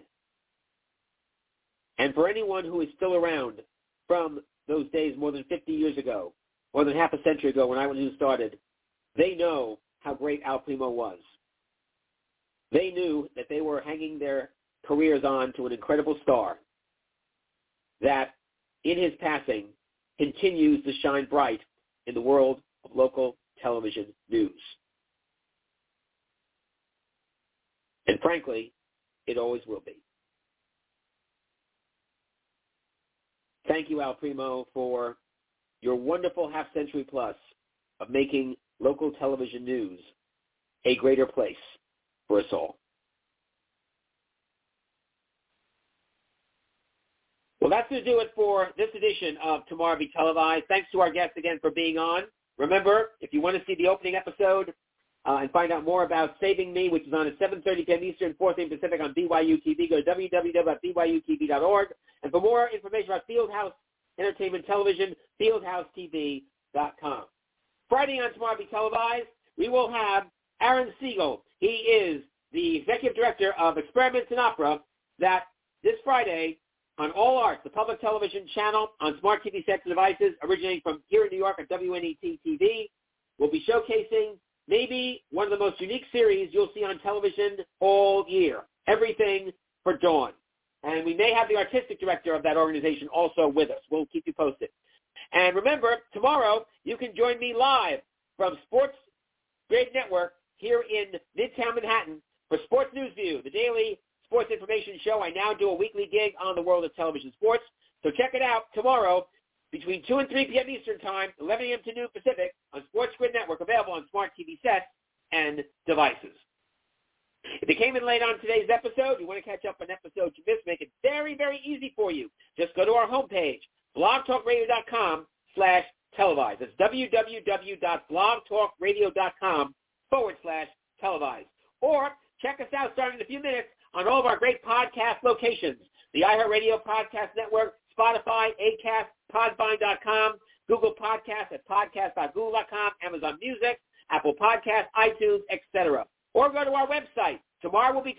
And for anyone who is still around from those days more than 50 years ago, more than half a century ago when Eyewitness News started, they know how great Al Primo was. They knew that they were hanging their careers on to an incredible star that, in his passing, continues to shine bright in the world of local television news. And frankly, it always will be. Thank you, Al Primo, for your wonderful half-century plus of making local television news a greater place for us all. Well, that's going to do it for this edition of Tomorrow Be Televised. Thanks to our guests again for being on. Remember, if you want to see the opening episode and find out more about Saving Me, which is on at 7:30 p.m. Eastern, 4 p.m. Pacific on BYU TV, go to www.byutv.org. And for more information about Fieldhouse Entertainment Television, fieldhousetv.com. Friday on Tomorrow Be Televised, we will have Aaron Siegel. He is the Executive Director of Experiments in Opera that this Friday on All Arts, the public television channel on smart TV sets and devices originating from here in New York at WNET TV, will be showcasing maybe one of the most unique series you'll see on television all year, Everything for Dawn. And we may have the artistic director of that organization also with us. We'll keep you posted. And remember, tomorrow you can join me live from Sports Grid Network here in Midtown Manhattan For Sports News View, the daily sports information show, I now do a weekly gig on the world of television sports. So check it out tomorrow between 2 and 3 p.m. Eastern Time, 11 a.m. to noon Pacific on Sports Grid Network, available on smart TV sets and devices. If you came in late on today's episode, you want to catch up on episodes you missed, make it very, very easy for you. Just go to our homepage, blogtalkradio.com/televised. That's www.blogtalkradio.com/televised. Or check us out starting in a few minutes on all of our great podcast locations, the iHeartRadio Podcast Network, Spotify, Acast, Podvine.com, Google Podcasts at podcast.google.com, Amazon Music, Apple Podcasts, iTunes, etc. Or go to our website, Tomorrow Will Be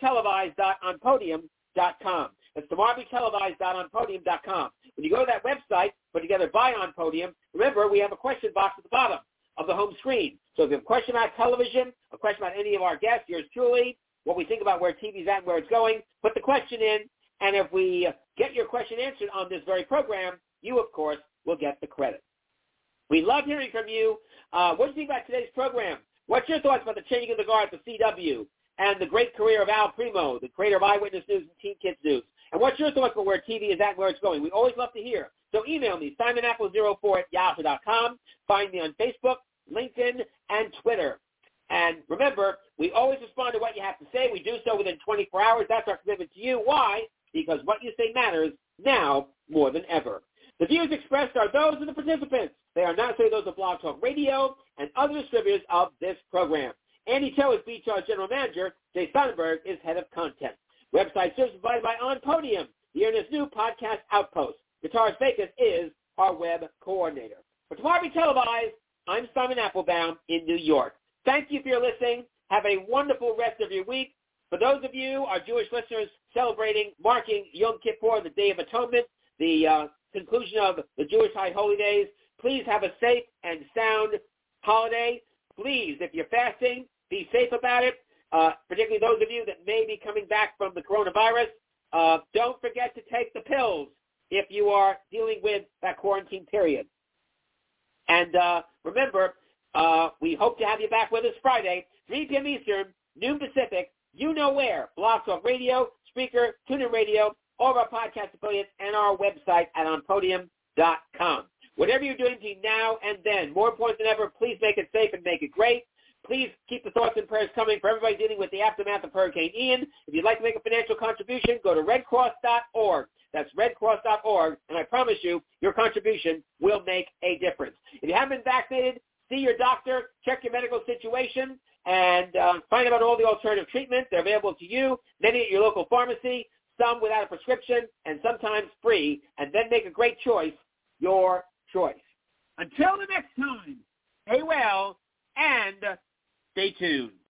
Televised.onpodium.com. That's Tomorrow Will Be Televised.onpodium.com. When you go to that website, put together by On Podium, remember we have a question box at the bottom of the home screen. So if you have a question about television, a question about any of our guests, yours truly, what we think about where TV's at and where it's going, put the question in, and if we get your question answered on this very program, you, of course, will get the credit. We love hearing from you. What do you think about today's program? What's your thoughts about the changing of the guard at the CW and the great career of Al Primo, the creator of Eyewitness News and Teen Kids News? And what's your thoughts about where TV is at and where it's going? We always love to hear. So email me, simonapple04@yahoo.com. Find me on Facebook, LinkedIn, and Twitter. And remember, we always respond to what you have to say. We do so within 24 hours. That's our commitment to you. Why? Because what you say matters now more than ever. The views expressed are those of the participants. They are not necessarily those of Blog Talk Radio and other distributors of this program. Andy Cho is BChar's general manager. Jay Sonnenberg is head of content. Website service provided by On Podium, the internet's new podcast outpost. Guitarist Vekas is our web coordinator. For Tomorrow Be Televised, I'm Simon Applebaum in New York. Thank you for your listening. Have a wonderful rest of your week. For those of you, our Jewish listeners, marking Yom Kippur, the Day of Atonement, the conclusion of the Jewish High Holy Days, please have a safe and sound holiday. Please, if you're fasting, be safe about it, particularly those of you that may be coming back from the coronavirus. Don't forget to take the pills if you are dealing with that quarantine period. And remember, we hope to have you back with us Friday, 3 p.m. Eastern, noon Pacific. You know where. Blog Talk Radio, Spreaker, TuneIn Radio, all of our podcast affiliates, and our website at onpodium.com. Whatever you're doing between now and then, more important than ever, please make it safe and make it great. Please keep the thoughts and prayers coming for everybody dealing with the aftermath of Hurricane Ian. If you'd like to make a financial contribution, go to redcross.org. That's redcross.org, and I promise you, your contribution will make a difference. If you haven't been vaccinated, see your doctor, check your medical situation, and find out all the alternative treatments. They're available to you, many at your local pharmacy, some without a prescription, and sometimes free, and then make a great choice, your choice. Until the next time, stay well and stay tuned.